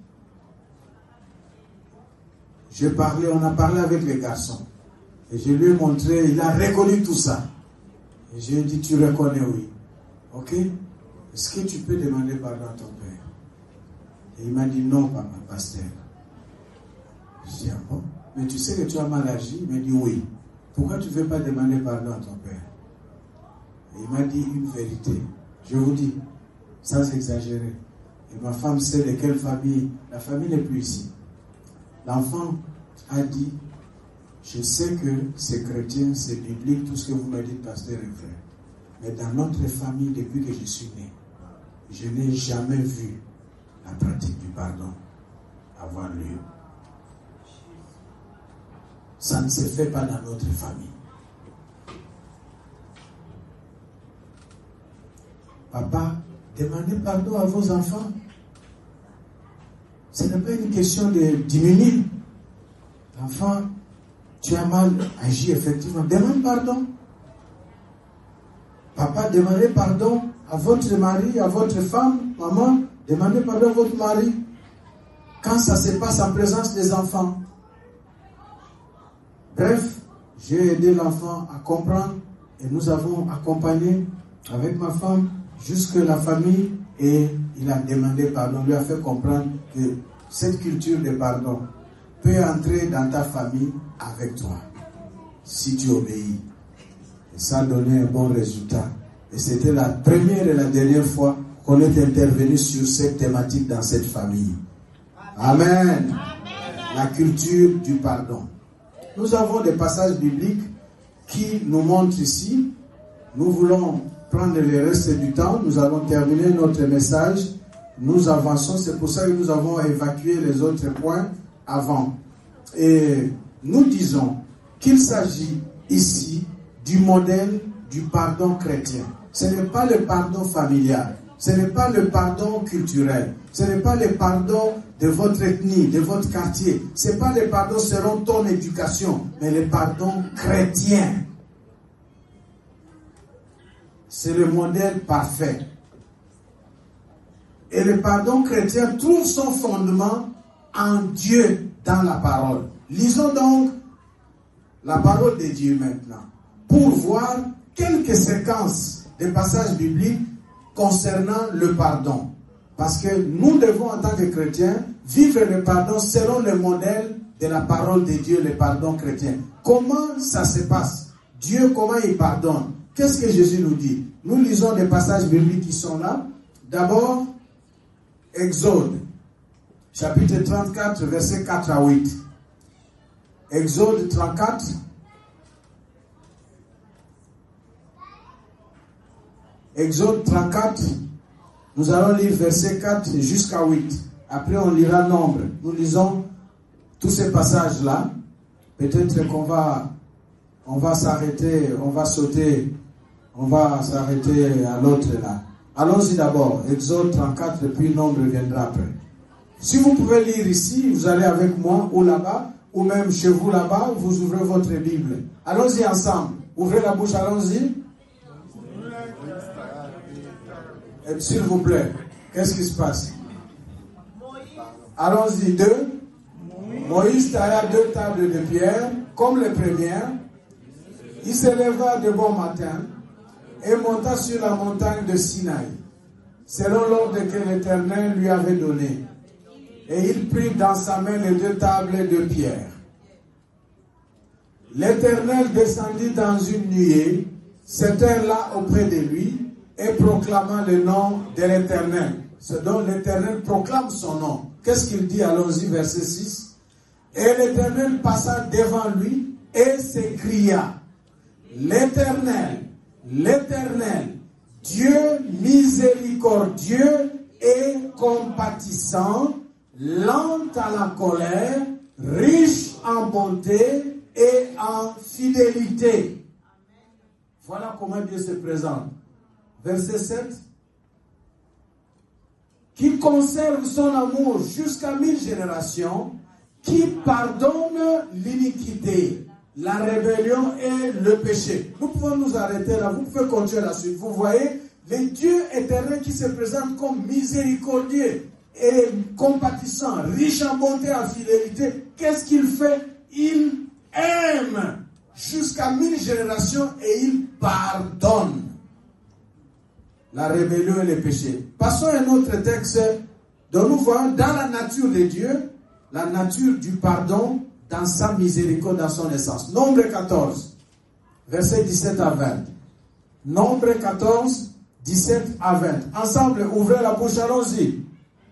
J'ai parlé, on a parlé avec les garçons. Et je lui ai montré, il a reconnu tout ça. Et je lui ai dit, tu reconnais, oui. Ok? Est-ce que tu peux demander pardon à ton père? Et il m'a dit, non, papa, pasteur. Je dis, ah bon? Mais tu sais que tu as mal agi? Il m'a dit, oui. Pourquoi tu ne veux pas demander pardon à ton père? Et il m'a dit une vérité. Je vous dis, sans exagérer. Et ma femme sait de quelle famille. La famille n'est plus ici. L'enfant a dit, je sais que c'est chrétien, c'est biblique, tout ce que vous me dites, pasteur et frère. Mais dans notre famille, depuis que je suis né, je n'ai jamais vu la pratique du pardon avoir lieu. Ça ne se fait pas dans notre famille. Papa, demandez pardon à vos enfants. Ce n'est pas une question de diminuer. Enfant, tu as mal agi effectivement. Demande pardon. Papa, demandez pardon à votre mari, à votre femme. Maman, demandez pardon à votre mari. Quand ça se passe en présence des enfants. Bref, j'ai aidé l'enfant à comprendre et nous avons accompagné avec ma femme jusque la famille et il a demandé pardon, lui a fait comprendre que cette culture de pardon peut entrer dans ta famille avec toi si tu obéis. Et ça a donné un bon résultat. Et c'était la première et la dernière fois qu'on est intervenu sur cette thématique dans cette famille. Amen. Amen. La culture du pardon. Nous avons des passages bibliques qui nous montrent ici. Nous voulons prendre le reste du temps. Nous allons terminer notre message. Nous avançons. C'est pour ça que nous avons évacué les autres points avant. Et nous disons qu'il s'agit ici du modèle du pardon chrétien. Ce n'est pas le pardon familial. Ce n'est pas le pardon culturel. Ce n'est pas le pardon de votre ethnie, de votre quartier. Ce n'est pas le pardon selon ton éducation, mais le pardon chrétien. C'est le modèle parfait. Et le pardon chrétien trouve son fondement en Dieu dans la parole. Lisons donc la parole de Dieu maintenant pour voir quelques séquences des passages bibliques concernant le pardon. Parce que nous devons, en tant que chrétiens, vivre le pardon selon le modèle de la parole de Dieu, le pardon chrétien. Comment ça se passe? Dieu, comment il pardonne? Qu'est-ce que Jésus nous dit? Nous lisons des passages bibliques qui sont là. D'abord, Exode, chapitre trente-quatre, versets quatre à huit. Exode trente-quatre. Exode trente-quatre, nous allons lire versets quatre jusqu'à huit. Après, on lira Nombre. Nous lisons tous ces passages-là. Peut-être qu'on va, on va s'arrêter, on va sauter, on va s'arrêter à l'autre là. Allons-y d'abord. Exode trente-quatre, puis Nombre viendra après. Si vous pouvez lire ici, vous allez avec moi ou là-bas, ou même chez vous là-bas, vous ouvrez votre Bible. Allons-y ensemble. Ouvrez la bouche, allons-y. Et s'il vous plaît, qu'est-ce qui se passe? Allons-y, deux. Moïse tailla deux tables de pierre, comme les premières. Il se leva de bon matin et monta sur la montagne de Sinaï, selon l'ordre que l'Éternel lui avait donné. Et il prit dans sa main les deux tables de pierre. L'Éternel descendit dans une nuée, s'était là auprès de lui, et proclamant le nom de l'Éternel. Ce dont l'Éternel proclame son nom. Qu'est-ce qu'il dit? Allons-y, verset six. Et l'Éternel passa devant lui et s'écria: L'Éternel, l'Éternel, Dieu miséricordieux et compatissant, lent à la colère, riche en bonté et en fidélité. Voilà comment Dieu se présente. Verset sept. Qui conserve son amour jusqu'à mille générations, qui pardonne l'iniquité, la rébellion et le péché. Nous pouvons nous arrêter là, vous pouvez continuer la suite. Vous voyez, le Dieu éternel qui se présente comme miséricordieux et compatissant, riche en bonté et en fidélité. Qu'est-ce qu'il fait? Il aime jusqu'à mille générations et il pardonne la rébellion et le péché. Passons à un autre texte dont nous voyons dans la nature de Dieu, la nature du pardon dans sa miséricorde, dans son essence. Nombre quatorze, versets dix-sept à vingt. Nombre quatorze, dix-sept à vingt. Ensemble, ouvrez la bouche, allons-y.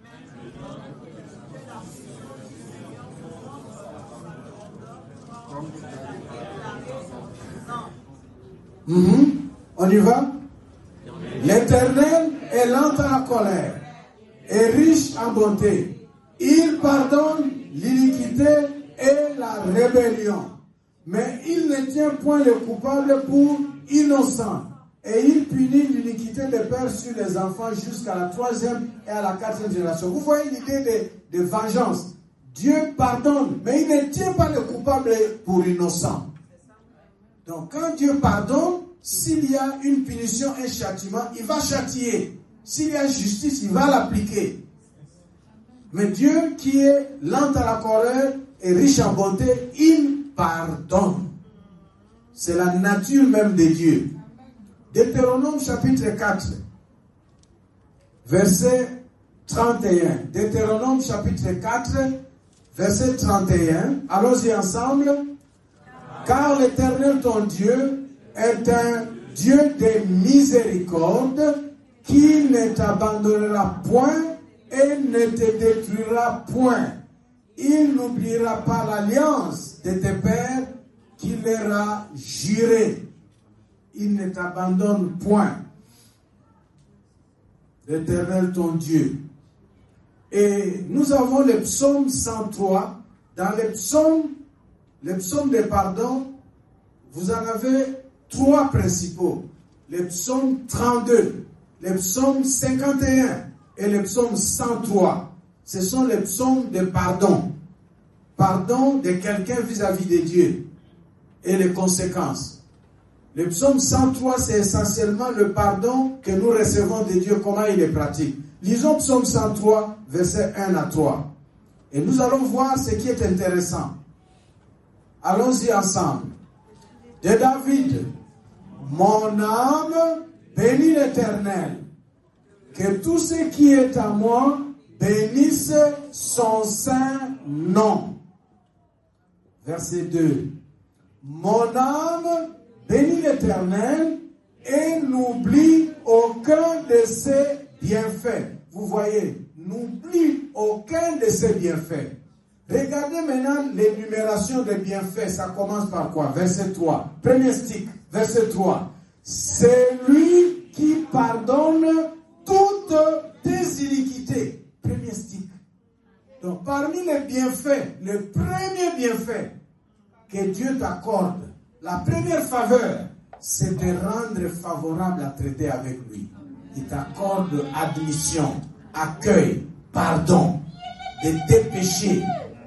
Mm-hmm. On y va? L'Éternel est lent à la colère et riche en bonté. Il pardonne l'iniquité et la rébellion. Mais il ne tient point le coupable pour innocent. Et il punit l'iniquité des pères sur les enfants jusqu'à la troisième et à la quatrième génération. Vous voyez l'idée de, de vengeance. Dieu pardonne, mais il ne tient pas le coupable pour innocent. Donc quand Dieu pardonne, s'il y a une punition, un châtiment, il va châtier. S'il y a justice, il va l'appliquer. Mais Dieu qui est lent à la colère et riche en bonté, il pardonne. C'est la nature même de Dieu. Deutéronome chapitre quatre, verset trente et un. Deutéronome chapitre quatre, verset trente et un. Allons-y ensemble. Car l'Éternel ton Dieu est un Dieu de miséricorde qui ne t'abandonnera point et ne te détruira point. Il n'oubliera pas l'alliance de tes pères qu'il leur a juré. Il ne t'abandonne point. L'Éternel ton Dieu. Et nous avons le psaume cent trois. Dans le psaume, le psaume de pardon, vous en avez trois principaux. Le psaume trente-deux, le psaume cinquante et un et le psaume cent trois. Ce sont les psaumes de pardon. Pardon de quelqu'un vis-à-vis de Dieu et les conséquences. Le psaume cent trois, c'est essentiellement le pardon que nous recevons de Dieu, comment il est pratique. Lisons psaume cent trois, versets un à trois. Et nous allons voir ce qui est intéressant. Allons-y ensemble. De David, mon âme bénit l'Éternel. Que tout ce qui est à moi bénisse son saint nom. Verset deux. Mon âme bénit l'Éternel et n'oublie aucun de ses bienfaits. Vous voyez, n'oublie aucun de ses bienfaits. Regardez maintenant l'énumération des bienfaits. Ça commence par quoi? Verset trois. Premier stick, verset trois. C'est lui qui pardonne toutes tes iniquités. Premier stick. Donc, parmi les bienfaits, le premier bienfait que Dieu t'accorde, la première faveur, c'est de rendre favorable à traiter avec lui. Il t'accorde admission, accueil, pardon de tes péchés.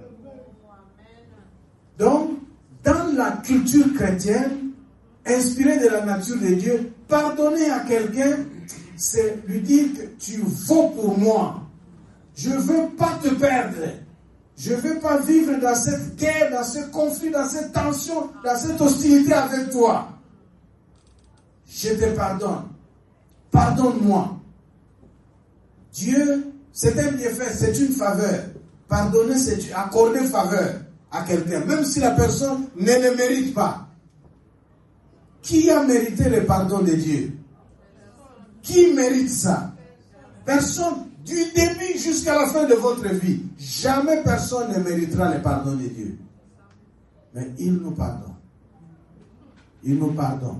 Donc, dans la culture chrétienne, inspirée de la nature de Dieu, pardonner à quelqu'un, c'est lui dire que tu vaux pour moi. Je ne veux pas te perdre. Je ne veux pas vivre dans cette guerre, dans ce conflit, dans cette tension, dans cette hostilité avec toi. Je te pardonne. Pardonne-moi. Dieu, c'est un bienfait, c'est une faveur. Pardonner, c'est accorder faveur à quelqu'un, même si la personne ne le mérite pas. Qui a mérité le pardon de Dieu? Qui mérite ça? Personne. Du début jusqu'à la fin de votre vie, jamais personne ne méritera le pardon de Dieu. Mais il nous pardonne. Il nous pardonne.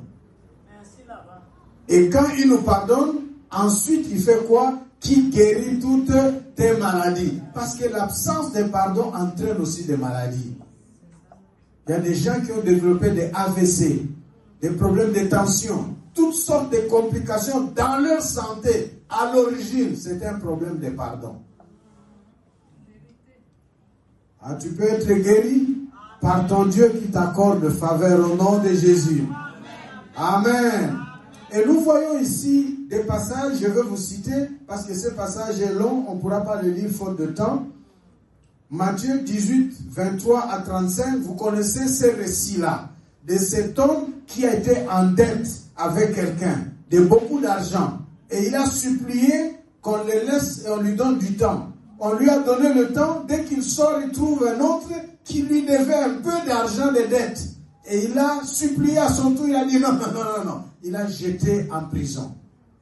Et quand il nous pardonne, ensuite il fait quoi? Qui guérit toutes tes maladies. Parce que l'absence de pardon entraîne aussi des maladies. Il y a des gens qui ont développé des A V C, des problèmes de tension, toutes sortes de complications dans leur santé. À l'origine, c'est un problème de pardon. Ah, tu peux être guéri par ton Dieu qui t'accorde faveur au nom de Jésus. Amen. Amen. Et nous voyons ici des passages, je vais vous citer, parce que ce passage est long, on ne pourra pas le lire faute de temps. Matthieu dix-huit, vingt-trois à trente-cinq, vous connaissez ce récit-là, de cet homme qui a été en dette avec quelqu'un, de beaucoup d'argent. Et il a supplié qu'on le laisse et on lui donne du temps. On lui a donné le temps, dès qu'il sort, il trouve un autre qui lui devait un peu d'argent de dette. Et il a supplié à son tour, il a dit non, non, non, non, non. Il a jeté en prison.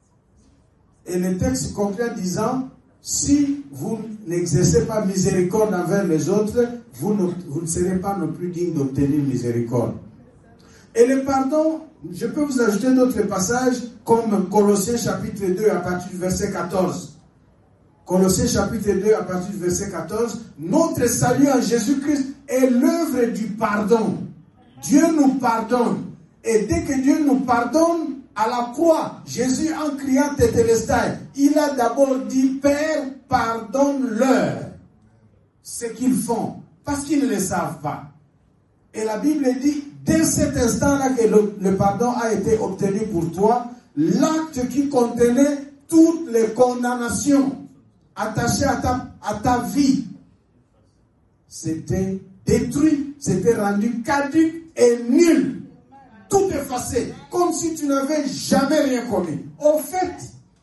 Et le texte conclut en disant, si vous n'exercez pas miséricorde envers les autres, vous ne, vous ne serez pas non plus digne d'obtenir miséricorde. Et le pardon, je peux vous ajouter d'autres passages, comme Colossiens chapitre deux à partir du verset quatorze. Colossiens chapitre deux à partir du verset quatorze. Notre salut en Jésus-Christ est l'œuvre du pardon. Dieu nous pardonne. Et dès que Dieu nous pardonne, à la croix, Jésus en criant Tétélestai, il a d'abord dit, Père, pardonne-leur ce qu'ils font, parce qu'ils ne le savent pas. Et la Bible dit, dès cet instant-là que le, le pardon a été obtenu pour toi, l'acte qui contenait toutes les condamnations attachées à ta, à ta vie, c'était détruit, c'était rendu caduc et nul. Tout effacé, comme si tu n'avais jamais rien commis. Au fait,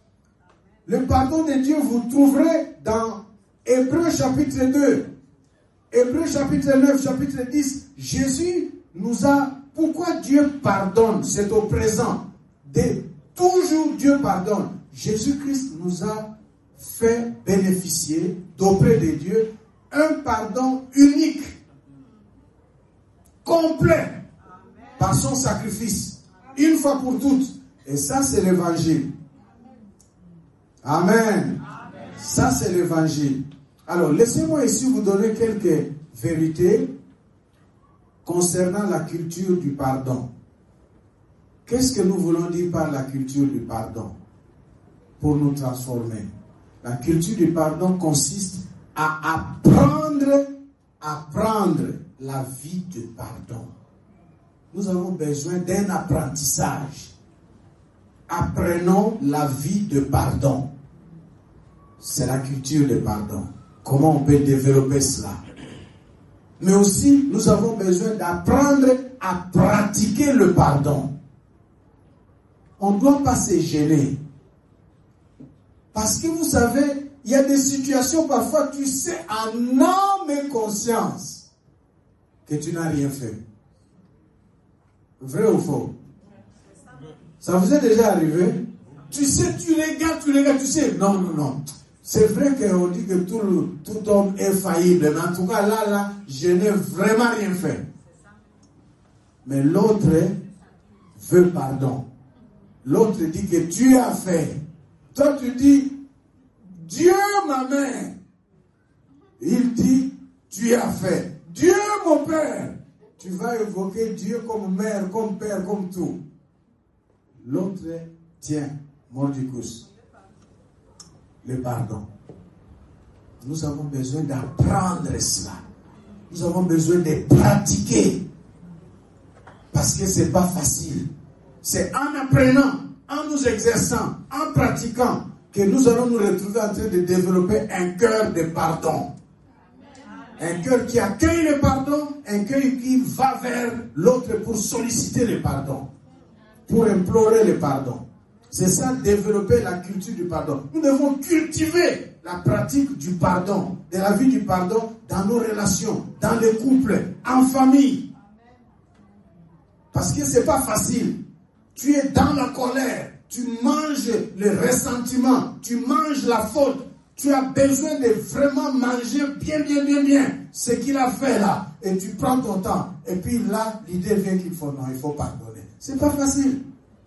le pardon de Dieu, vous trouverez dans Hébreux chapitre deux, Hébreux chapitre neuf, chapitre dix. Jésus nous a... Pourquoi Dieu pardonne? C'est au présent. De, toujours Dieu pardonne. Jésus-Christ nous a fait bénéficier d'auprès de Dieu un pardon unique, complet, par son sacrifice, une fois pour toutes. Et ça, c'est l'évangile. Amen. Amen. Ça, c'est l'évangile. Alors, laissez-moi ici vous donner quelques vérités concernant la culture du pardon. Qu'est-ce que nous voulons dire par la culture du pardon pour nous transformer? La culture du pardon consiste à apprendre à prendre la vie de pardon. Nous avons besoin d'un apprentissage. Apprenons la vie de pardon. C'est la culture de pardon. Comment on peut développer cela? Mais aussi, nous avons besoin d'apprendre à pratiquer le pardon. On ne doit pas se gêner. Parce que vous savez, il y a des situations parfois, tu sais en âme et conscience que tu n'as rien fait. Vrai ou faux? Ça vous est déjà arrivé? Tu sais, tu regardes, tu regardes, tu sais. Non, non, non. C'est vrai qu'on dit que tout, le, tout homme est faillible. Mais en tout cas, là, là, je n'ai vraiment rien fait. Mais l'autre veut pardon. L'autre dit que tu as fait. Toi, tu dis, Dieu ma mère. Il dit, tu as fait. Dieu mon père. Tu vas évoquer Dieu comme mère, comme père, comme tout. L'autre, tiens, mordicus. Le pardon. Nous avons besoin d'apprendre cela. Nous avons besoin de pratiquer. Parce que ce n'est pas facile. C'est en apprenant, en nous exerçant, en pratiquant, que nous allons nous retrouver en train de développer un cœur de pardon. Un cœur qui accueille le pardon, un cœur qui va vers l'autre pour solliciter le pardon, pour implorer le pardon. C'est ça, développer la culture du pardon. Nous devons cultiver la pratique du pardon, de la vie du pardon dans nos relations, dans les couples, en famille. Parce que ce n'est pas facile. Tu es dans la colère, tu manges le ressentiment, tu manges la faute. Tu as besoin de vraiment manger bien, bien, bien, bien ce qu'il a fait là. Et tu prends ton temps. Et puis là, l'idée vient qu'il faut, non, il faut pardonner. Ce n'est pas facile.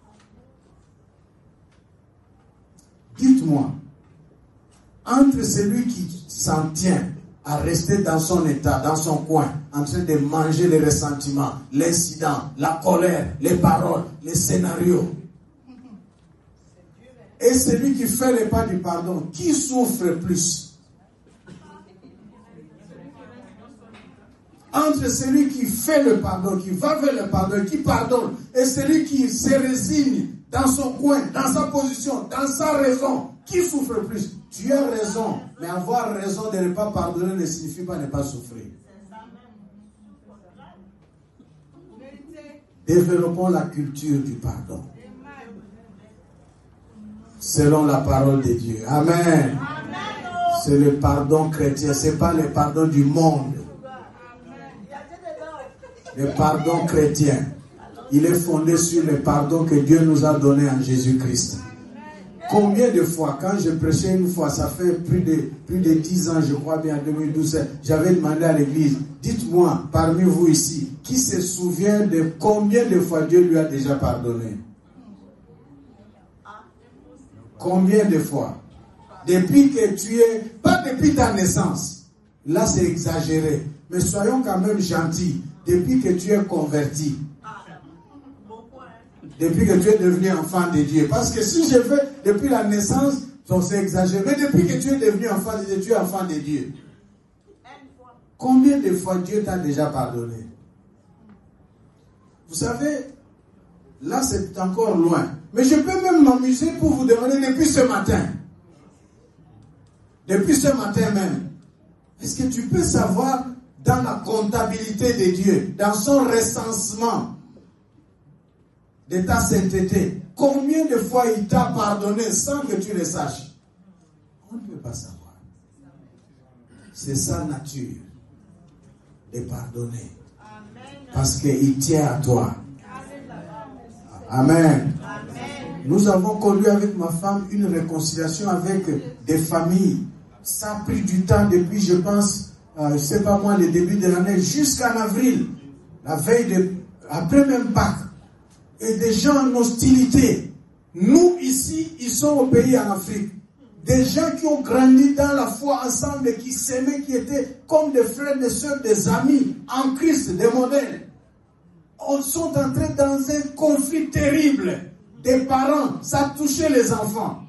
Dites-moi, entre celui qui s'en tient à rester dans son état, dans son coin, en train de manger les ressentiments, l'incident, la colère, les paroles, les scénarios, et celui qui fait le pas du pardon, qui souffre plus? Entre celui qui fait le pardon, qui va vers le pardon, qui pardonne, et celui qui se résigne dans son coin, dans sa position, dans sa raison, qui souffre plus? Tu as raison, mais avoir raison de ne pas pardonner ne signifie pas ne pas souffrir. Développons la culture du pardon. Selon la parole de Dieu. Amen. Amen. C'est le pardon chrétien. Ce n'est pas le pardon du monde. Le pardon chrétien. Il est fondé sur le pardon que Dieu nous a donné en Jésus-Christ. Combien de fois, quand je prêchais une fois, ça fait plus de, plus de dix ans, je crois bien, en deux mille douze, j'avais demandé à l'église, dites-moi, parmi vous ici, qui se souvient de combien de fois Dieu lui a déjà pardonné? Combien de fois? Depuis que tu es, pas depuis ta naissance, là c'est exagéré, mais soyons quand même gentils, depuis que tu es converti, depuis que tu es devenu enfant de Dieu, parce que si je fais depuis la naissance, donc c'est exagéré, mais depuis que tu es devenu enfant de Dieu, tu es enfant de Dieu. Combien de fois Dieu t'a déjà pardonné? Vous savez, là c'est encore loin. Mais je peux même m'amuser pour vous demander depuis ce matin. Depuis ce matin même. Est-ce que tu peux savoir dans la comptabilité de Dieu, dans son recensement de ta sainteté, combien de fois il t'a pardonné sans que tu le saches? On ne peut pas savoir. C'est sa nature de pardonner. Parce qu'il tient à toi. Amen. Nous avons conduit avec ma femme une réconciliation avec des familles. Ça a pris du temps depuis, je pense, euh, je ne sais pas moi, le début de l'année, jusqu'en avril, la veille de, après même Pâques. Et des gens en hostilité. Nous ici, ils sont au pays en Afrique. Des gens qui ont grandi dans la foi ensemble, qui s'aimaient, qui étaient comme des frères, des sœurs, des amis, en Christ, des modèles. On sont entrés dans un conflit terrible. Des parents, ça touchait les enfants.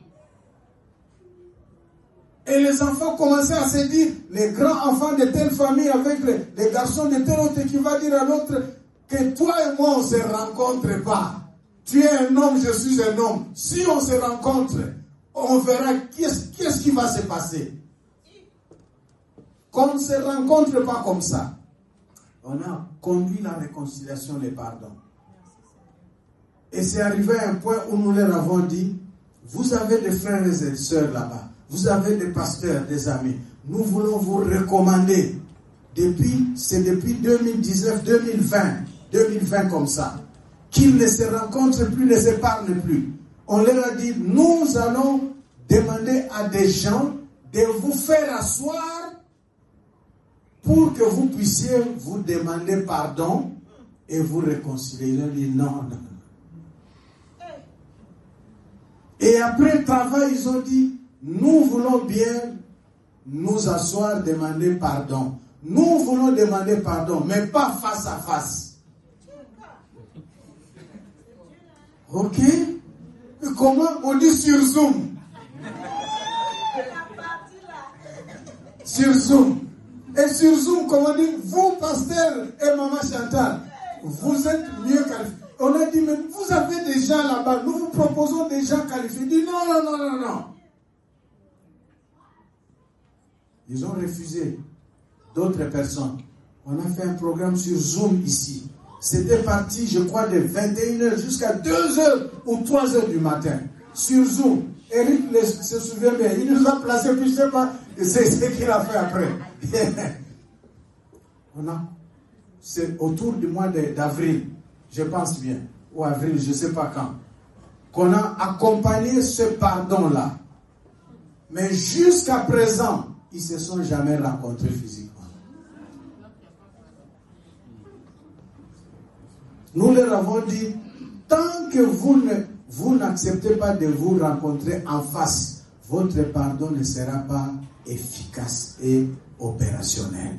Et les enfants commençaient à se dire, les grands-enfants de telle famille avec les, les garçons de tel autre qui va dire à l'autre, que toi et moi on ne se rencontre pas. Tu es un homme, je suis un homme. Si on se rencontre, on verra qu'est-ce, qu'est-ce qui va se passer. Qu'on ne se rencontre pas comme ça. On a conduit la réconciliation, le pardon. Et c'est arrivé à un point où nous leur avons dit, Vous avez des frères et des sœurs là-bas. Vous avez des pasteurs, des amis. Nous voulons vous recommander. Depuis, c'est depuis deux mille dix-neuf, deux mille vingt, deux mille vingt comme ça, qu'ils ne se rencontrent plus, ne se parlent plus. On leur a dit, nous allons demander à des gens de vous faire asseoir pour que vous puissiez vous demander pardon et vous réconcilier. Ils ont dit non, non, non. Et après le travail, ils ont dit, nous voulons bien nous asseoir, demander pardon. Nous voulons demander pardon, mais pas face à face. Ok? Et comment on dit sur Zoom? Sur Zoom. Et sur Zoom, comment on dit, vous, pasteur et maman Chantal, vous êtes mieux qualifiés. On a dit, mais vous avez des gens là-bas, nous vous proposons des gens qualifiés. Il dit, non, non, non, non, non. Ils ont refusé. D'autres personnes. On a fait un programme sur Zoom ici. C'était parti, je crois, de vingt et une heures jusqu'à deux heures ou trois heures du matin. Sur Zoom. Eric se souvient bien. Il nous a placés, puis je ne sais pas, c'est ce qu'il a fait après. On a, c'est autour du mois d'avril, je pense bien, ou avril, je ne sais pas quand, qu'on a accompagné ce pardon-là. Mais jusqu'à présent, ils ne se sont jamais rencontrés physiquement. Nous leur avons dit, tant que vous ne, vous n'acceptez pas de vous rencontrer en face, votre pardon ne sera pas efficace et opérationnel.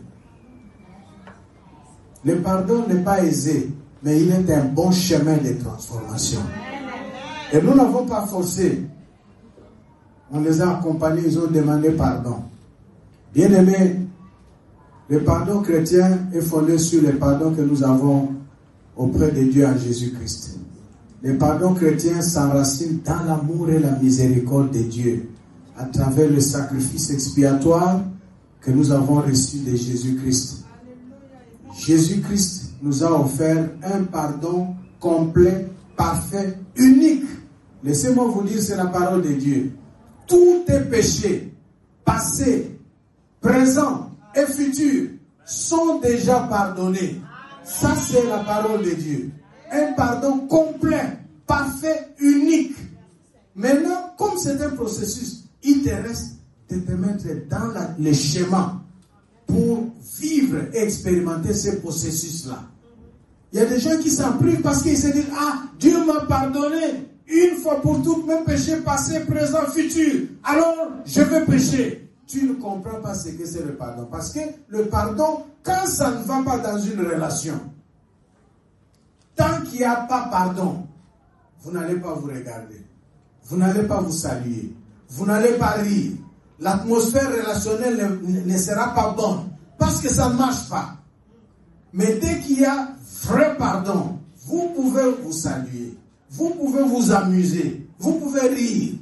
Le pardon n'est pas aisé, mais il est un bon chemin de transformation. Et nous n'avons pas forcé. On les a accompagnés, ils ont demandé pardon. Bien-aimés, le pardon chrétien est fondé sur le pardon que nous avons auprès de Dieu en Jésus-Christ. Le pardon chrétien s'enracine dans l'amour et la miséricorde de Dieu à travers le sacrifice expiatoire que nous avons reçu de Jésus-Christ. Jésus-Christ nous a offert un pardon complet, parfait, unique. Laissez-moi vous dire, c'est la parole de Dieu. Tous tes péchés, passés, présents et futurs, sont déjà pardonnés. Ça, c'est la parole de Dieu. Un pardon complet, parfait, unique. Maintenant, comme c'est un processus, il te reste de te mettre dans la, le schéma pour vivre et expérimenter ce processus-là. Il y a des gens qui s'en privent parce qu'ils se disent, ah, Dieu m'a pardonné une fois pour toutes mes péchés passés, présents, futurs. Alors, je vais pécher. Tu ne comprends pas ce que c'est le pardon. Parce que le pardon, quand ça ne va pas dans une relation, tant qu'il n'y a pas pardon, vous n'allez pas vous regarder. Vous n'allez pas vous saluer. Vous n'allez pas rire. L'atmosphère relationnelle ne, ne sera pas bonne. Parce que ça ne marche pas. Mais dès qu'il y a vrai pardon, vous pouvez vous saluer. Vous pouvez vous amuser. Vous pouvez rire.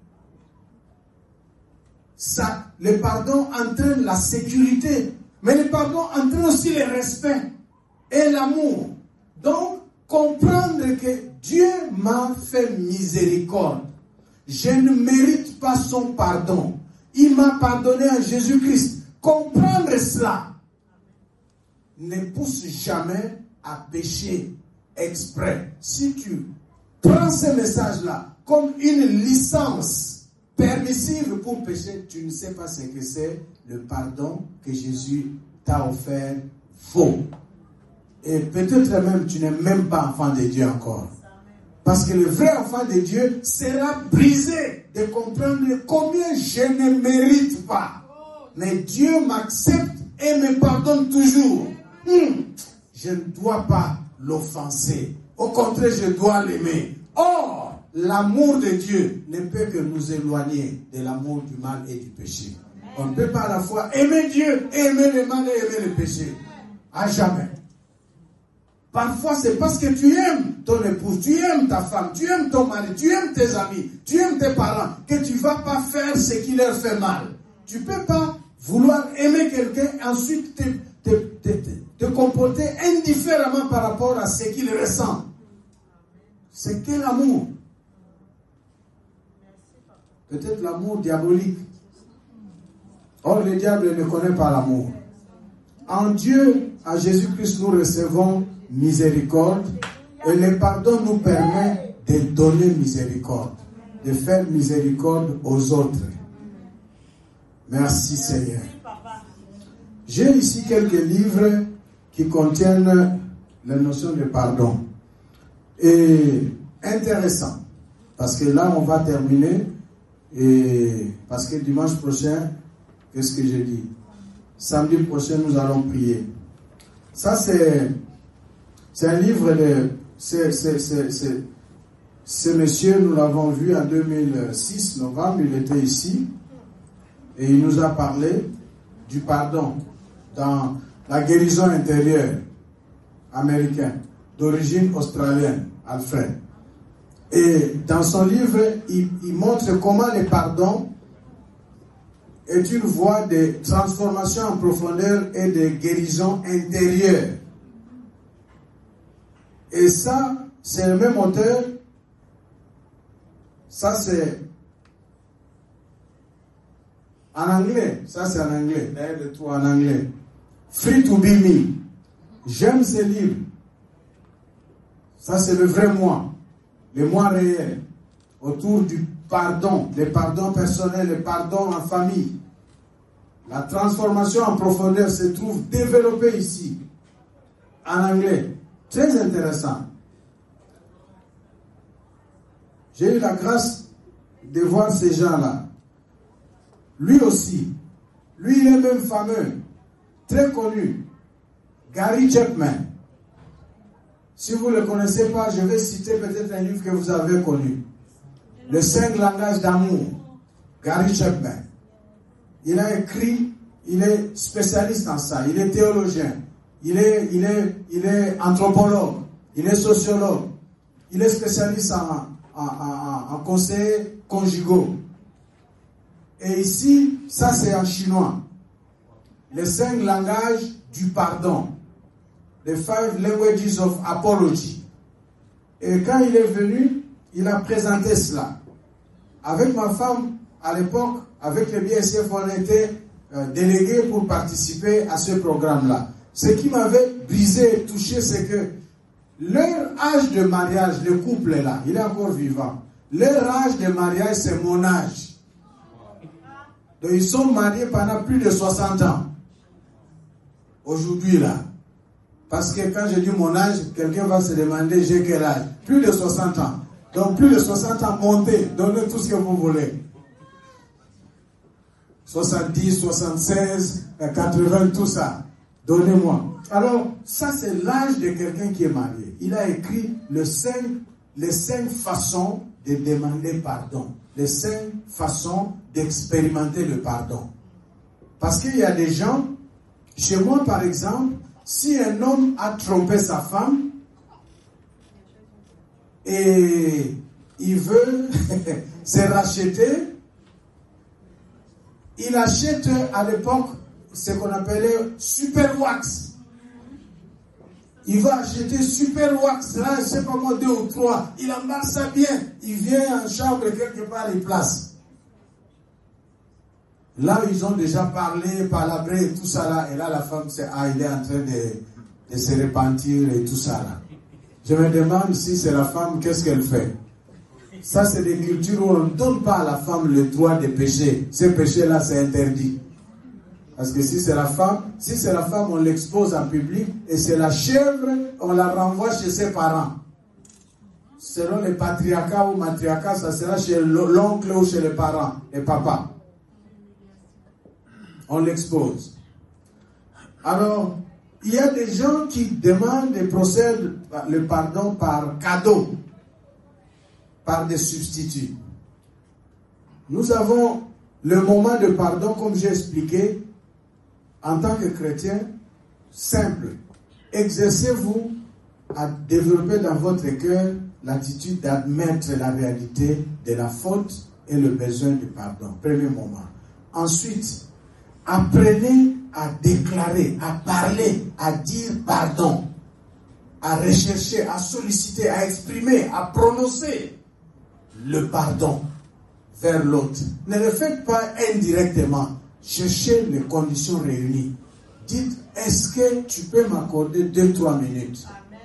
Ça, le pardon entraîne la sécurité. Mais le pardon entraîne aussi le respect et l'amour. Donc, comprendre que Dieu m'a fait miséricorde. Je ne mérite pas son pardon. Il m'a pardonné en Jésus-Christ. Comprendre cela ne pousse jamais à pécher exprès. Si tu prends ce message-là comme une licence permissive pour pécher, tu ne sais pas ce que c'est le pardon que Jésus t'a offert faux. Et peut-être même tu n'es même pas enfant de Dieu encore. Parce que le vrai enfant de Dieu sera brisé de comprendre combien je ne mérite pas. Mais Dieu m'accepte et me pardonne toujours. Hum, je ne dois pas l'offenser. Au contraire, je dois l'aimer. Or, l'amour de Dieu ne peut que nous éloigner de l'amour du mal et du péché. On ne peut pas à la fois aimer Dieu, aimer le mal et aimer le péché. À jamais. Parfois, c'est parce que tu aimes ton épouse, tu aimes ta femme, tu aimes ton mari, tu aimes tes amis, tu aimes tes parents, que tu ne vas pas faire ce qui leur fait mal. Tu ne peux pas vouloir aimer quelqu'un et ensuite te, te, te, te, te comporter indifféremment par rapport à ce qu'il ressent. C'est quel amour? Peut-être l'amour diabolique. Or, le diable ne connaît pas l'amour. En Dieu, à Jésus-Christ, nous recevons miséricorde et le pardon nous permet de donner miséricorde, de faire miséricorde aux autres. Merci Seigneur. J'ai ici quelques livres qui contiennent la notion de pardon. Et intéressant, parce que là on va terminer, et parce que dimanche prochain, qu'est-ce que j'ai dit? Samedi prochain, nous allons prier. Ça, c'est, c'est un livre de... C'est, c'est, c'est, c'est, ce monsieur, nous l'avons vu en deux mille six, novembre, il était ici, et il nous a parlé du pardon dans la guérison intérieure américaine, d'origine australienne, Alfred. Et dans son livre, il, il montre comment le pardon est une voie de transformation en profondeur et de guérison intérieure. Et ça, c'est le même auteur. Ça, c'est en anglais. Ça, c'est en anglais. D'ailleurs, de tout en anglais. Free to be me. J'aime ces livres. Ça, c'est le vrai moi. Le moi réel. Autour du pardon. Le pardon personnel, le pardon en famille. La transformation en profondeur se trouve développée ici. En anglais. Très intéressant. J'ai eu la grâce de voir ces gens-là. Lui aussi. Lui, il est même fameux. Très connu. Gary Chapman. Si vous ne le connaissez pas, je vais citer peut-être un livre que vous avez connu. Le cinq langages d'amour. Gary Chapman. Il a écrit, il est spécialiste en ça, il est théologien, il est, il est, il est anthropologue, il est sociologue, il est spécialiste en, en, en, en conseils conjugaux. Et ici, ça c'est en chinois. Les cinq langages du pardon. The five languages of apology. Et quand il est venu, il a présenté cela. Avec ma femme, à l'époque, avec le B S F, on était euh, délégués pour participer à ce programme-là. Ce qui m'avait brisé et touché, c'est que leur âge de mariage, le couple est là, il est encore vivant. Leur âge de mariage, c'est mon âge. Donc ils sont mariés pendant plus de soixante ans. Aujourd'hui là. Parce que quand je dis mon âge, quelqu'un va se demander j'ai quel âge. Plus de soixante ans. Donc plus de soixante ans, montez, donnez tout ce que vous voulez. soixante-dix, soixante-seize, quatre-vingts, tout ça. Donnez-moi. Alors, ça c'est l'âge de quelqu'un qui est marié. Il a écrit le cinq, les cinq façons de demander pardon. Les cinq façons d'expérimenter le pardon. Parce qu'il y a des gens, chez moi par exemple, si un homme a trompé sa femme et il veut se racheter, il achète à l'époque ce qu'on appelait super wax. Il va acheter super wax, là, je sais pas moi, deux ou trois. Il emballe ça bien. Il vient en chambre quelque part, il place. Là, ils ont déjà parlé, palabré et tout ça là. Et là, la femme, c'est, ah, il est en train de, de se repentir et tout ça là. Je me demande si c'est la femme, qu'est-ce qu'elle fait? Ça, c'est des cultures où on ne donne pas à la femme le droit de pécher. Ce péché-là, c'est interdit. Parce que si c'est la femme, si c'est la femme, on l'expose en public, et c'est la chèvre, on la renvoie chez ses parents. Selon les patriarcats ou matriarcats, ça sera chez l'oncle ou chez les parents, les papas. On l'expose. Alors, il y a des gens qui demandent et procèdent le pardon par cadeau, par des substituts. Nous avons le moment de pardon, comme j'ai expliqué, en tant que chrétien, simple. Exercez-vous à développer dans votre cœur l'attitude d'admettre la réalité de la faute et le besoin du pardon. Premier moment. Ensuite, apprenez à déclarer, à parler, à dire pardon, à rechercher, à solliciter, à exprimer, à prononcer le pardon. vers l'autre. Ne le faites pas indirectement. Cherchez les conditions réunies. Dites, est-ce que tu peux m'accorder deux, trois minutes? Amen.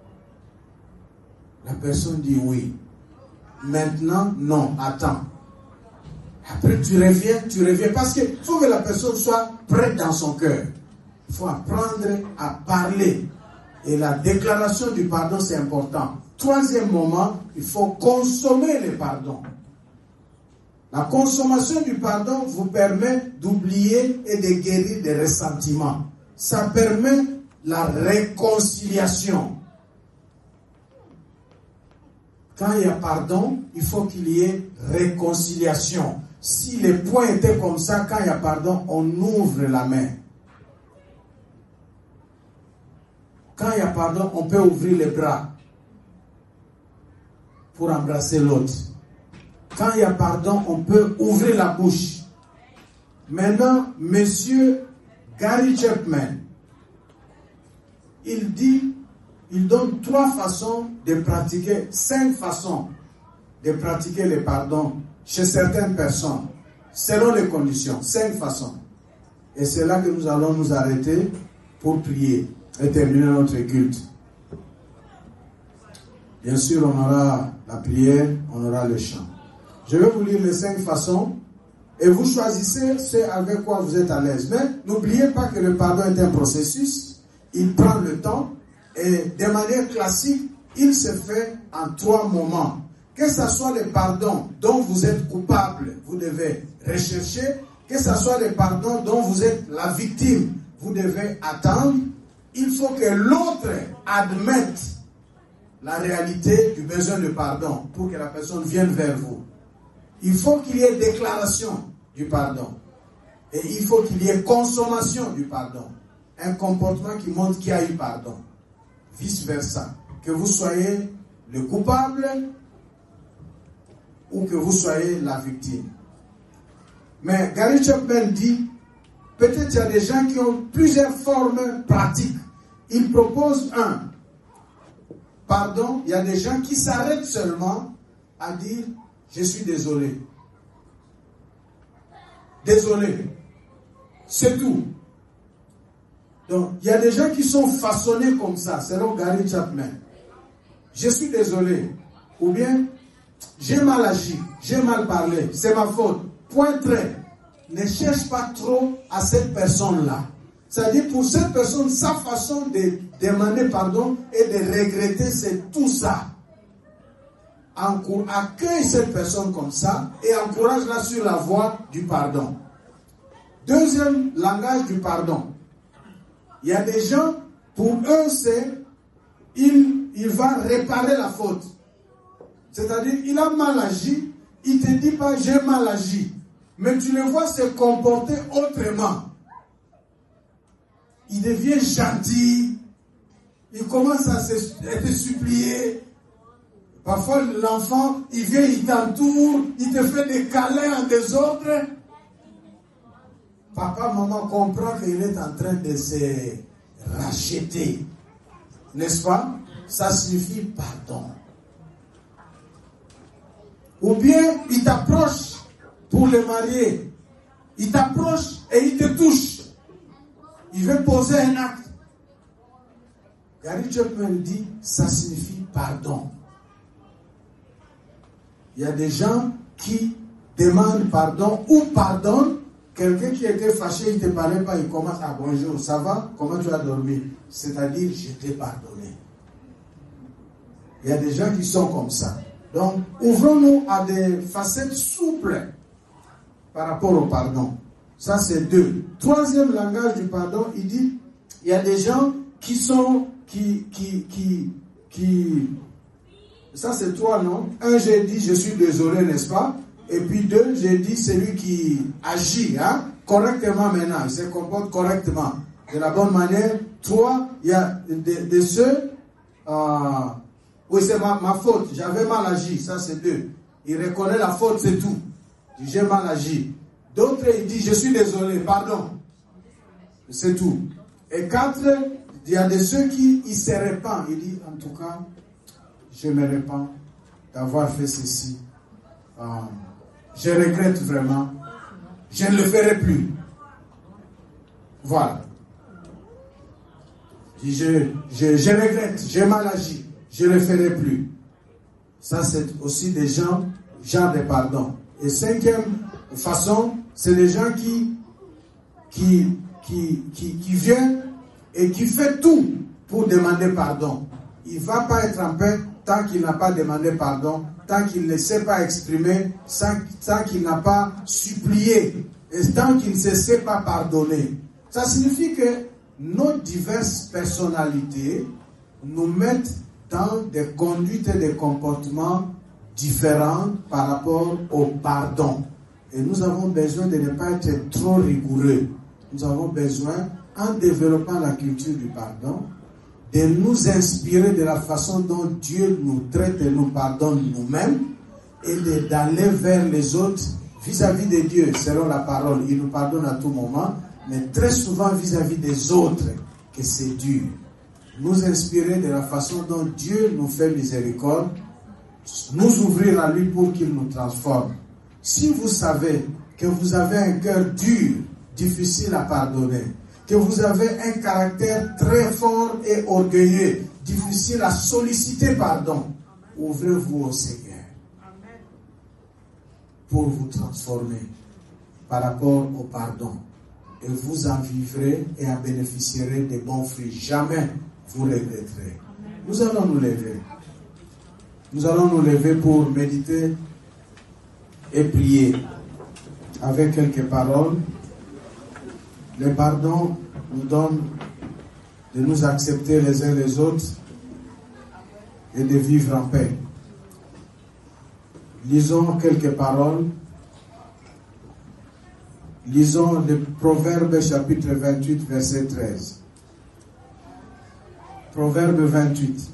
La personne dit oui. Maintenant, non, attends. Après, tu reviens, tu reviens. Parce qu'il faut que la personne soit prête dans son cœur. Il faut apprendre à parler. Et la déclaration du pardon, c'est important. Troisième moment, il faut consommer le pardon. La consommation du pardon vous permet d'oublier et de guérir des ressentiments. Ça permet la réconciliation. Quand il y a pardon, il faut qu'il y ait réconciliation. Si les points étaient comme ça, quand il y a pardon, on ouvre la main. Quand il y a pardon, on peut ouvrir les bras pour embrasser l'autre. Quand il y a pardon, on peut ouvrir la bouche. Maintenant, monsieur Gary Chapman, il dit, il donne trois façons de pratiquer, cinq façons de pratiquer le pardon chez certaines personnes, selon les conditions, cinq façons. Et c'est là que nous allons nous arrêter pour prier et terminer notre culte. Bien sûr, on aura la prière, on aura le chant. Je vais vous lire les cinq façons et vous choisissez ce avec quoi vous êtes à l'aise. Mais n'oubliez pas que le pardon est un processus, il prend le temps et de manière classique, il se fait en trois moments. Que ce soit le pardon dont vous êtes coupable, vous devez rechercher. Que ce soit le pardon dont vous êtes la victime, vous devez attendre. Il faut que l'autre admette la réalité du besoin de pardon pour que la personne vienne vers vous. Il faut qu'il y ait déclaration du pardon. Et il faut qu'il y ait consommation du pardon. Un comportement qui montre qu'il y a eu pardon. Vice versa. Que vous soyez le coupable ou que vous soyez la victime. Mais Gary Chapman dit, peut-être il y a des gens qui ont plusieurs formes pratiques. Il propose un. Pardon, il y a des gens qui s'arrêtent seulement à dire, je suis désolé. Désolé. C'est tout. Donc, il y a des gens qui sont façonnés comme ça, selon Gary Chapman. Je suis désolé. Ou bien, j'ai mal agi, j'ai mal parlé, c'est ma faute. Point trait. Ne cherche pas trop à cette personne-là. C'est-à-dire, pour cette personne, sa façon de demander pardon et de regretter, c'est tout ça. Accueille cette personne comme ça et encourage-la sur la voie du pardon. Deuxième langage du pardon. Il y a des gens, pour eux, c'est il, il va réparer la faute. C'est-à-dire, il a mal agi, il ne te dit pas j'ai mal agi, mais tu le vois se comporter autrement. Il devient gentil, il commence à, se, à te supplier. Parfois, l'enfant, il vient, il t'entoure, il te fait des câlins en désordre. Papa, maman comprend qu'il est en train de se racheter. N'est-ce pas? Ça signifie pardon. Ou bien, il t'approche pour le marier. Il t'approche et il te touche. Il veut poser un acte. Gary Chapman dit, ça signifie pardon. Il y a des gens qui demandent pardon ou pardonnent. Quelqu'un qui était fâché, il ne te parlait pas, il commence à bonjour, ça va? Comment tu as dormi? C'est-à-dire, je t'ai pardonné. Il y a des gens qui sont comme ça. Donc, ouvrons-nous à des facettes souples par rapport au pardon. Ça, c'est deux. Troisième langage du pardon, il dit, il y a des gens qui sont, qui, qui, qui, qui, ça c'est trois, non? Un, j'ai dit, je suis désolé, n'est-ce pas? Et puis deux, j'ai dit, celui qui agit, hein, correctement maintenant, il se comporte correctement, de la bonne manière. Trois, il y a de, de ceux, euh, oui, c'est ma, ma faute, j'avais mal agi, ça c'est deux. Il reconnaît la faute, c'est tout. J'ai mal agi. D'autres, il dit, je suis désolé, pardon. C'est tout. Et quatre, il y a de ceux qui il se répand. Il dit, en tout cas, je me répands d'avoir fait ceci. Euh, je regrette vraiment, je ne le ferai plus. Voilà. Je, je, je regrette, j'ai mal agi, je ne le ferai plus. Ça, c'est aussi des gens, genre de pardon. Et cinquième façon, c'est les gens qui, qui, qui, qui, qui viennent et qui fait tout pour demander pardon. Il ne va pas être en paix tant qu'il n'a pas demandé pardon, tant qu'il ne s'est pas exprimé, tant qu'il n'a pas supplié, et tant qu'il ne se sait pas pardonner. Ça signifie que nos diverses personnalités nous mettent dans des conduites et des comportements différents par rapport au pardon. Et nous avons besoin de ne pas être trop rigoureux. Nous avons besoin, en développant la culture du pardon, de nous inspirer de la façon dont Dieu nous traite et nous pardonne nous-mêmes, et d'aller vers les autres vis-à-vis de Dieu, selon la parole. Il nous pardonne à tout moment, mais très souvent vis-à-vis des autres, que c'est dur. Nous inspirer de la façon dont Dieu nous fait miséricorde, nous ouvrir à lui pour qu'il nous transforme. Si vous savez que vous avez un cœur dur, difficile à pardonner, que vous avez un caractère très fort et orgueilleux, difficile à solliciter pardon, ouvrez-vous au Seigneur pour vous transformer par rapport au pardon. Et vous en vivrez et en bénéficierez des bons fruits. Jamais vous regretterez. Nous allons nous lever. Nous allons nous lever pour méditer et prier avec quelques paroles. Le pardon nous donne de nous accepter les uns les autres et de vivre en paix. Lisons quelques paroles. Lisons le Proverbe chapitre vingt-huit, verset treize. Proverbe vingt-huit.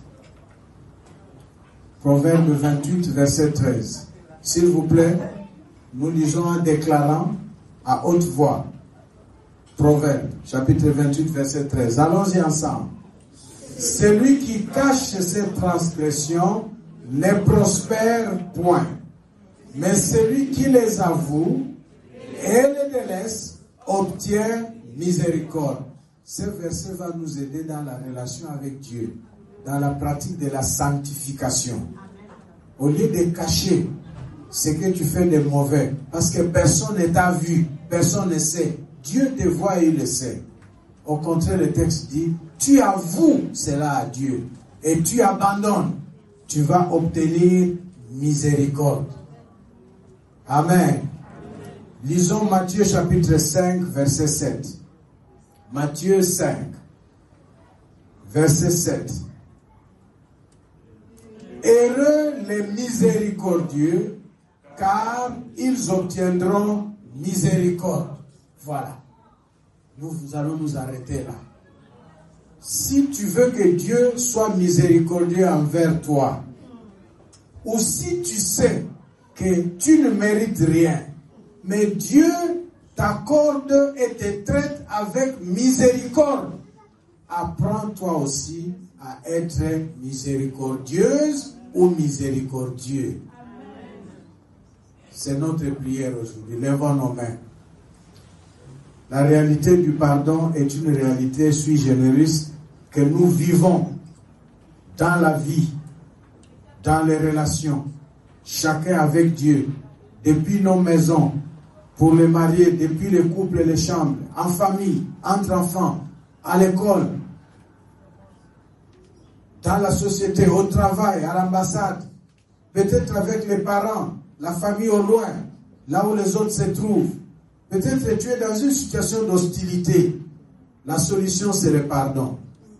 Proverbe vingt-huit, verset treize. S'il vous plaît, nous lisons en déclarant à haute voix. Proverbe, chapitre vingt-huit, verset treize. Allons-y ensemble. Celui qui cache ses transgressions ne prospère point, mais celui qui les avoue et les délaisse obtient miséricorde. Ce verset va nous aider dans la relation avec Dieu, dans la pratique de la sanctification. Au lieu de cacher ce que tu fais de mauvais, parce que personne ne t'a vu, personne ne sait. Dieu te voit et il le sait. Au contraire, le texte dit, tu avoues cela à Dieu et tu abandonnes. Tu vas obtenir miséricorde. Amen. Lisons Matthieu chapitre cinq, verset sept. Matthieu cinq, verset sept. Heureux les miséricordieux, car ils obtiendront miséricorde. Voilà. Nous, nous allons nous arrêter là. Si tu veux que Dieu soit miséricordieux envers toi, ou si tu sais que tu ne mérites rien, mais Dieu t'accorde et te traite avec miséricorde, apprends toi aussi à être miséricordieuse ou miséricordieux. C'est notre prière aujourd'hui. Lèvons nos mains. La réalité du pardon est une réalité sui generis que nous vivons dans la vie, dans les relations, chacun avec Dieu, depuis nos maisons, pour les mariés, depuis les couples et les chambres, en famille, entre enfants, à l'école, dans la société, au travail, à l'ambassade, peut-être avec les parents, la famille au loin, là où les autres se trouvent. Peut-être que tu es dans une situation d'hostilité. La solution, c'est le pardon.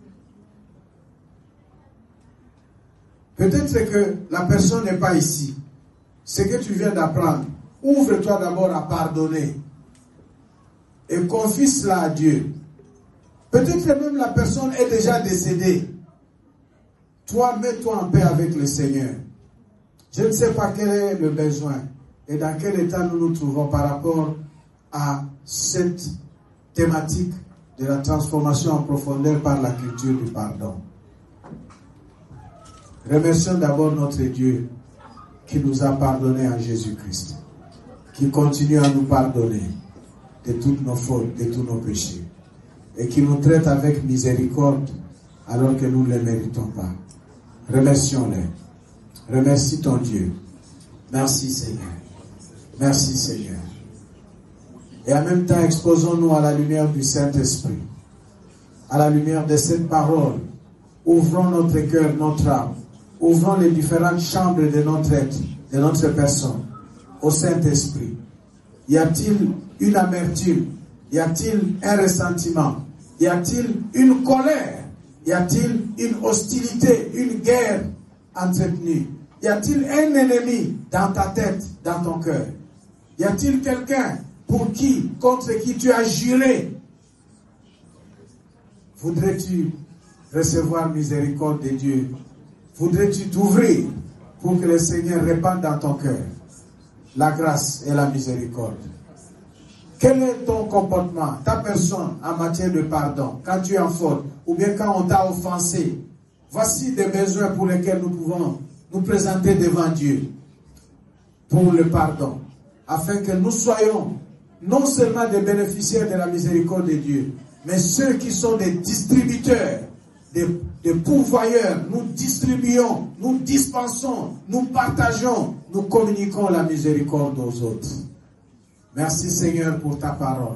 Peut-être que la personne n'est pas ici. Ce que tu viens d'apprendre, ouvre-toi d'abord à pardonner. Et confie cela à Dieu. Peut-être que même la personne est déjà décédée. Toi, mets-toi en paix avec le Seigneur. Je ne sais pas quel est le besoin et dans quel état nous nous trouvons par rapport à cette thématique de la transformation en profondeur par la culture du pardon. Remercions d'abord notre Dieu qui nous a pardonné en Jésus-Christ. qui continue à nous pardonner de toutes nos fautes, de tous nos péchés, et qui nous traite avec miséricorde alors que nous ne le méritons pas. Remercions-les. Remercie ton Dieu. Merci Seigneur. Merci Seigneur. Et en même temps, exposons-nous à la lumière du Saint-Esprit, à la lumière de cette parole. Ouvrons notre cœur, notre âme. Ouvrons les différentes chambres de notre être, de notre personne, au Saint-Esprit. Y a-t-il une amertume? Y a-t-il un ressentiment? Y a-t-il une colère? Y a-t-il une hostilité, une guerre entretenue? Y a-t-il un ennemi dans ta tête, dans ton cœur? Y a-t-il quelqu'un pour qui, contre qui tu as juré? Voudrais-tu recevoir miséricorde de Dieu? Voudrais-tu t'ouvrir pour que le Seigneur répande dans ton cœur la grâce et la miséricorde? Quel est ton comportement, ta personne en matière de pardon, quand tu es en faute ou bien quand on t'a offensé? Voici des besoins pour lesquels nous pouvons nous présenter devant Dieu pour le pardon, afin que nous soyons non seulement des bénéficiaires de la miséricorde de Dieu, mais ceux qui sont des distributeurs, des, des pourvoyeurs. Nous distribuons, nous dispensons, nous partageons, nous communiquons la miséricorde aux autres. Merci Seigneur pour ta parole.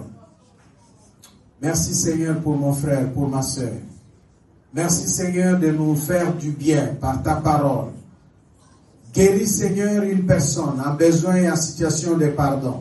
Merci Seigneur pour mon frère, pour ma soeur. Merci Seigneur de nous faire du bien par ta parole. Guéris Seigneur une personne en besoin et en situation de pardon.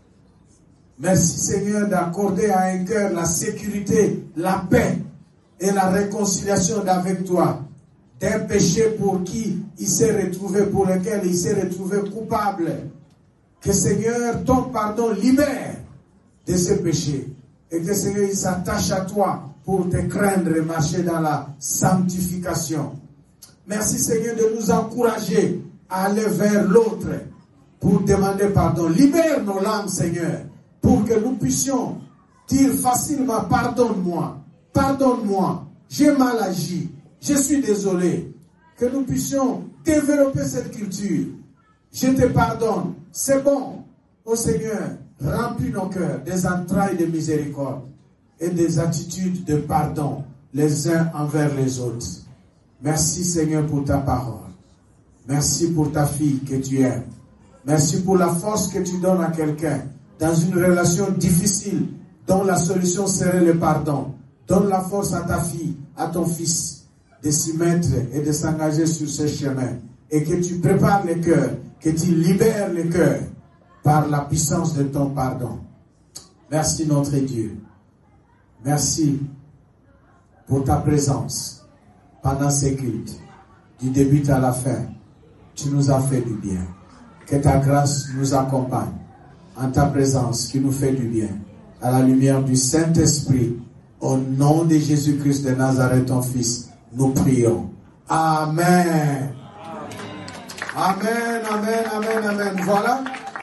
Merci Seigneur d'accorder à un cœur la sécurité, la paix et la réconciliation avec toi. D'un péché pour qui il s'est retrouvé, pour lequel il s'est retrouvé coupable. Que Seigneur, ton pardon libère de ce péché. Et que Seigneur, il s'attache à toi pour te craindre et marcher dans la sanctification. Merci Seigneur de nous encourager à aller vers l'autre pour demander pardon. Libère nos langues Seigneur, pour que nous puissions dire facilement pardonne-moi, pardonne-moi, j'ai mal agi, je suis désolé. Que nous puissions développer cette culture. Je te pardonne, c'est bon. Ô Seigneur, remplis nos cœurs des entrailles de miséricorde et des attitudes de pardon les uns envers les autres. Merci Seigneur pour ta parole. Merci pour ta fille que tu aimes. Merci pour la force que tu donnes à quelqu'un dans une relation difficile dont la solution serait le pardon. Donne la force à ta fille, à ton fils de s'y mettre et de s'engager sur ce chemin. Et que tu prépares le cœur, que tu libères le cœur par la puissance de ton pardon. Merci notre Dieu. Merci pour ta présence pendant ces cultes. Du début à la fin, tu nous as fait du bien. Que ta grâce nous accompagne en ta présence qui nous fait du bien. À la lumière du Saint-Esprit, au nom de Jésus-Christ de Nazareth, ton Fils, nous prions. Amen. Amen, amen, amen, amen. Voilà.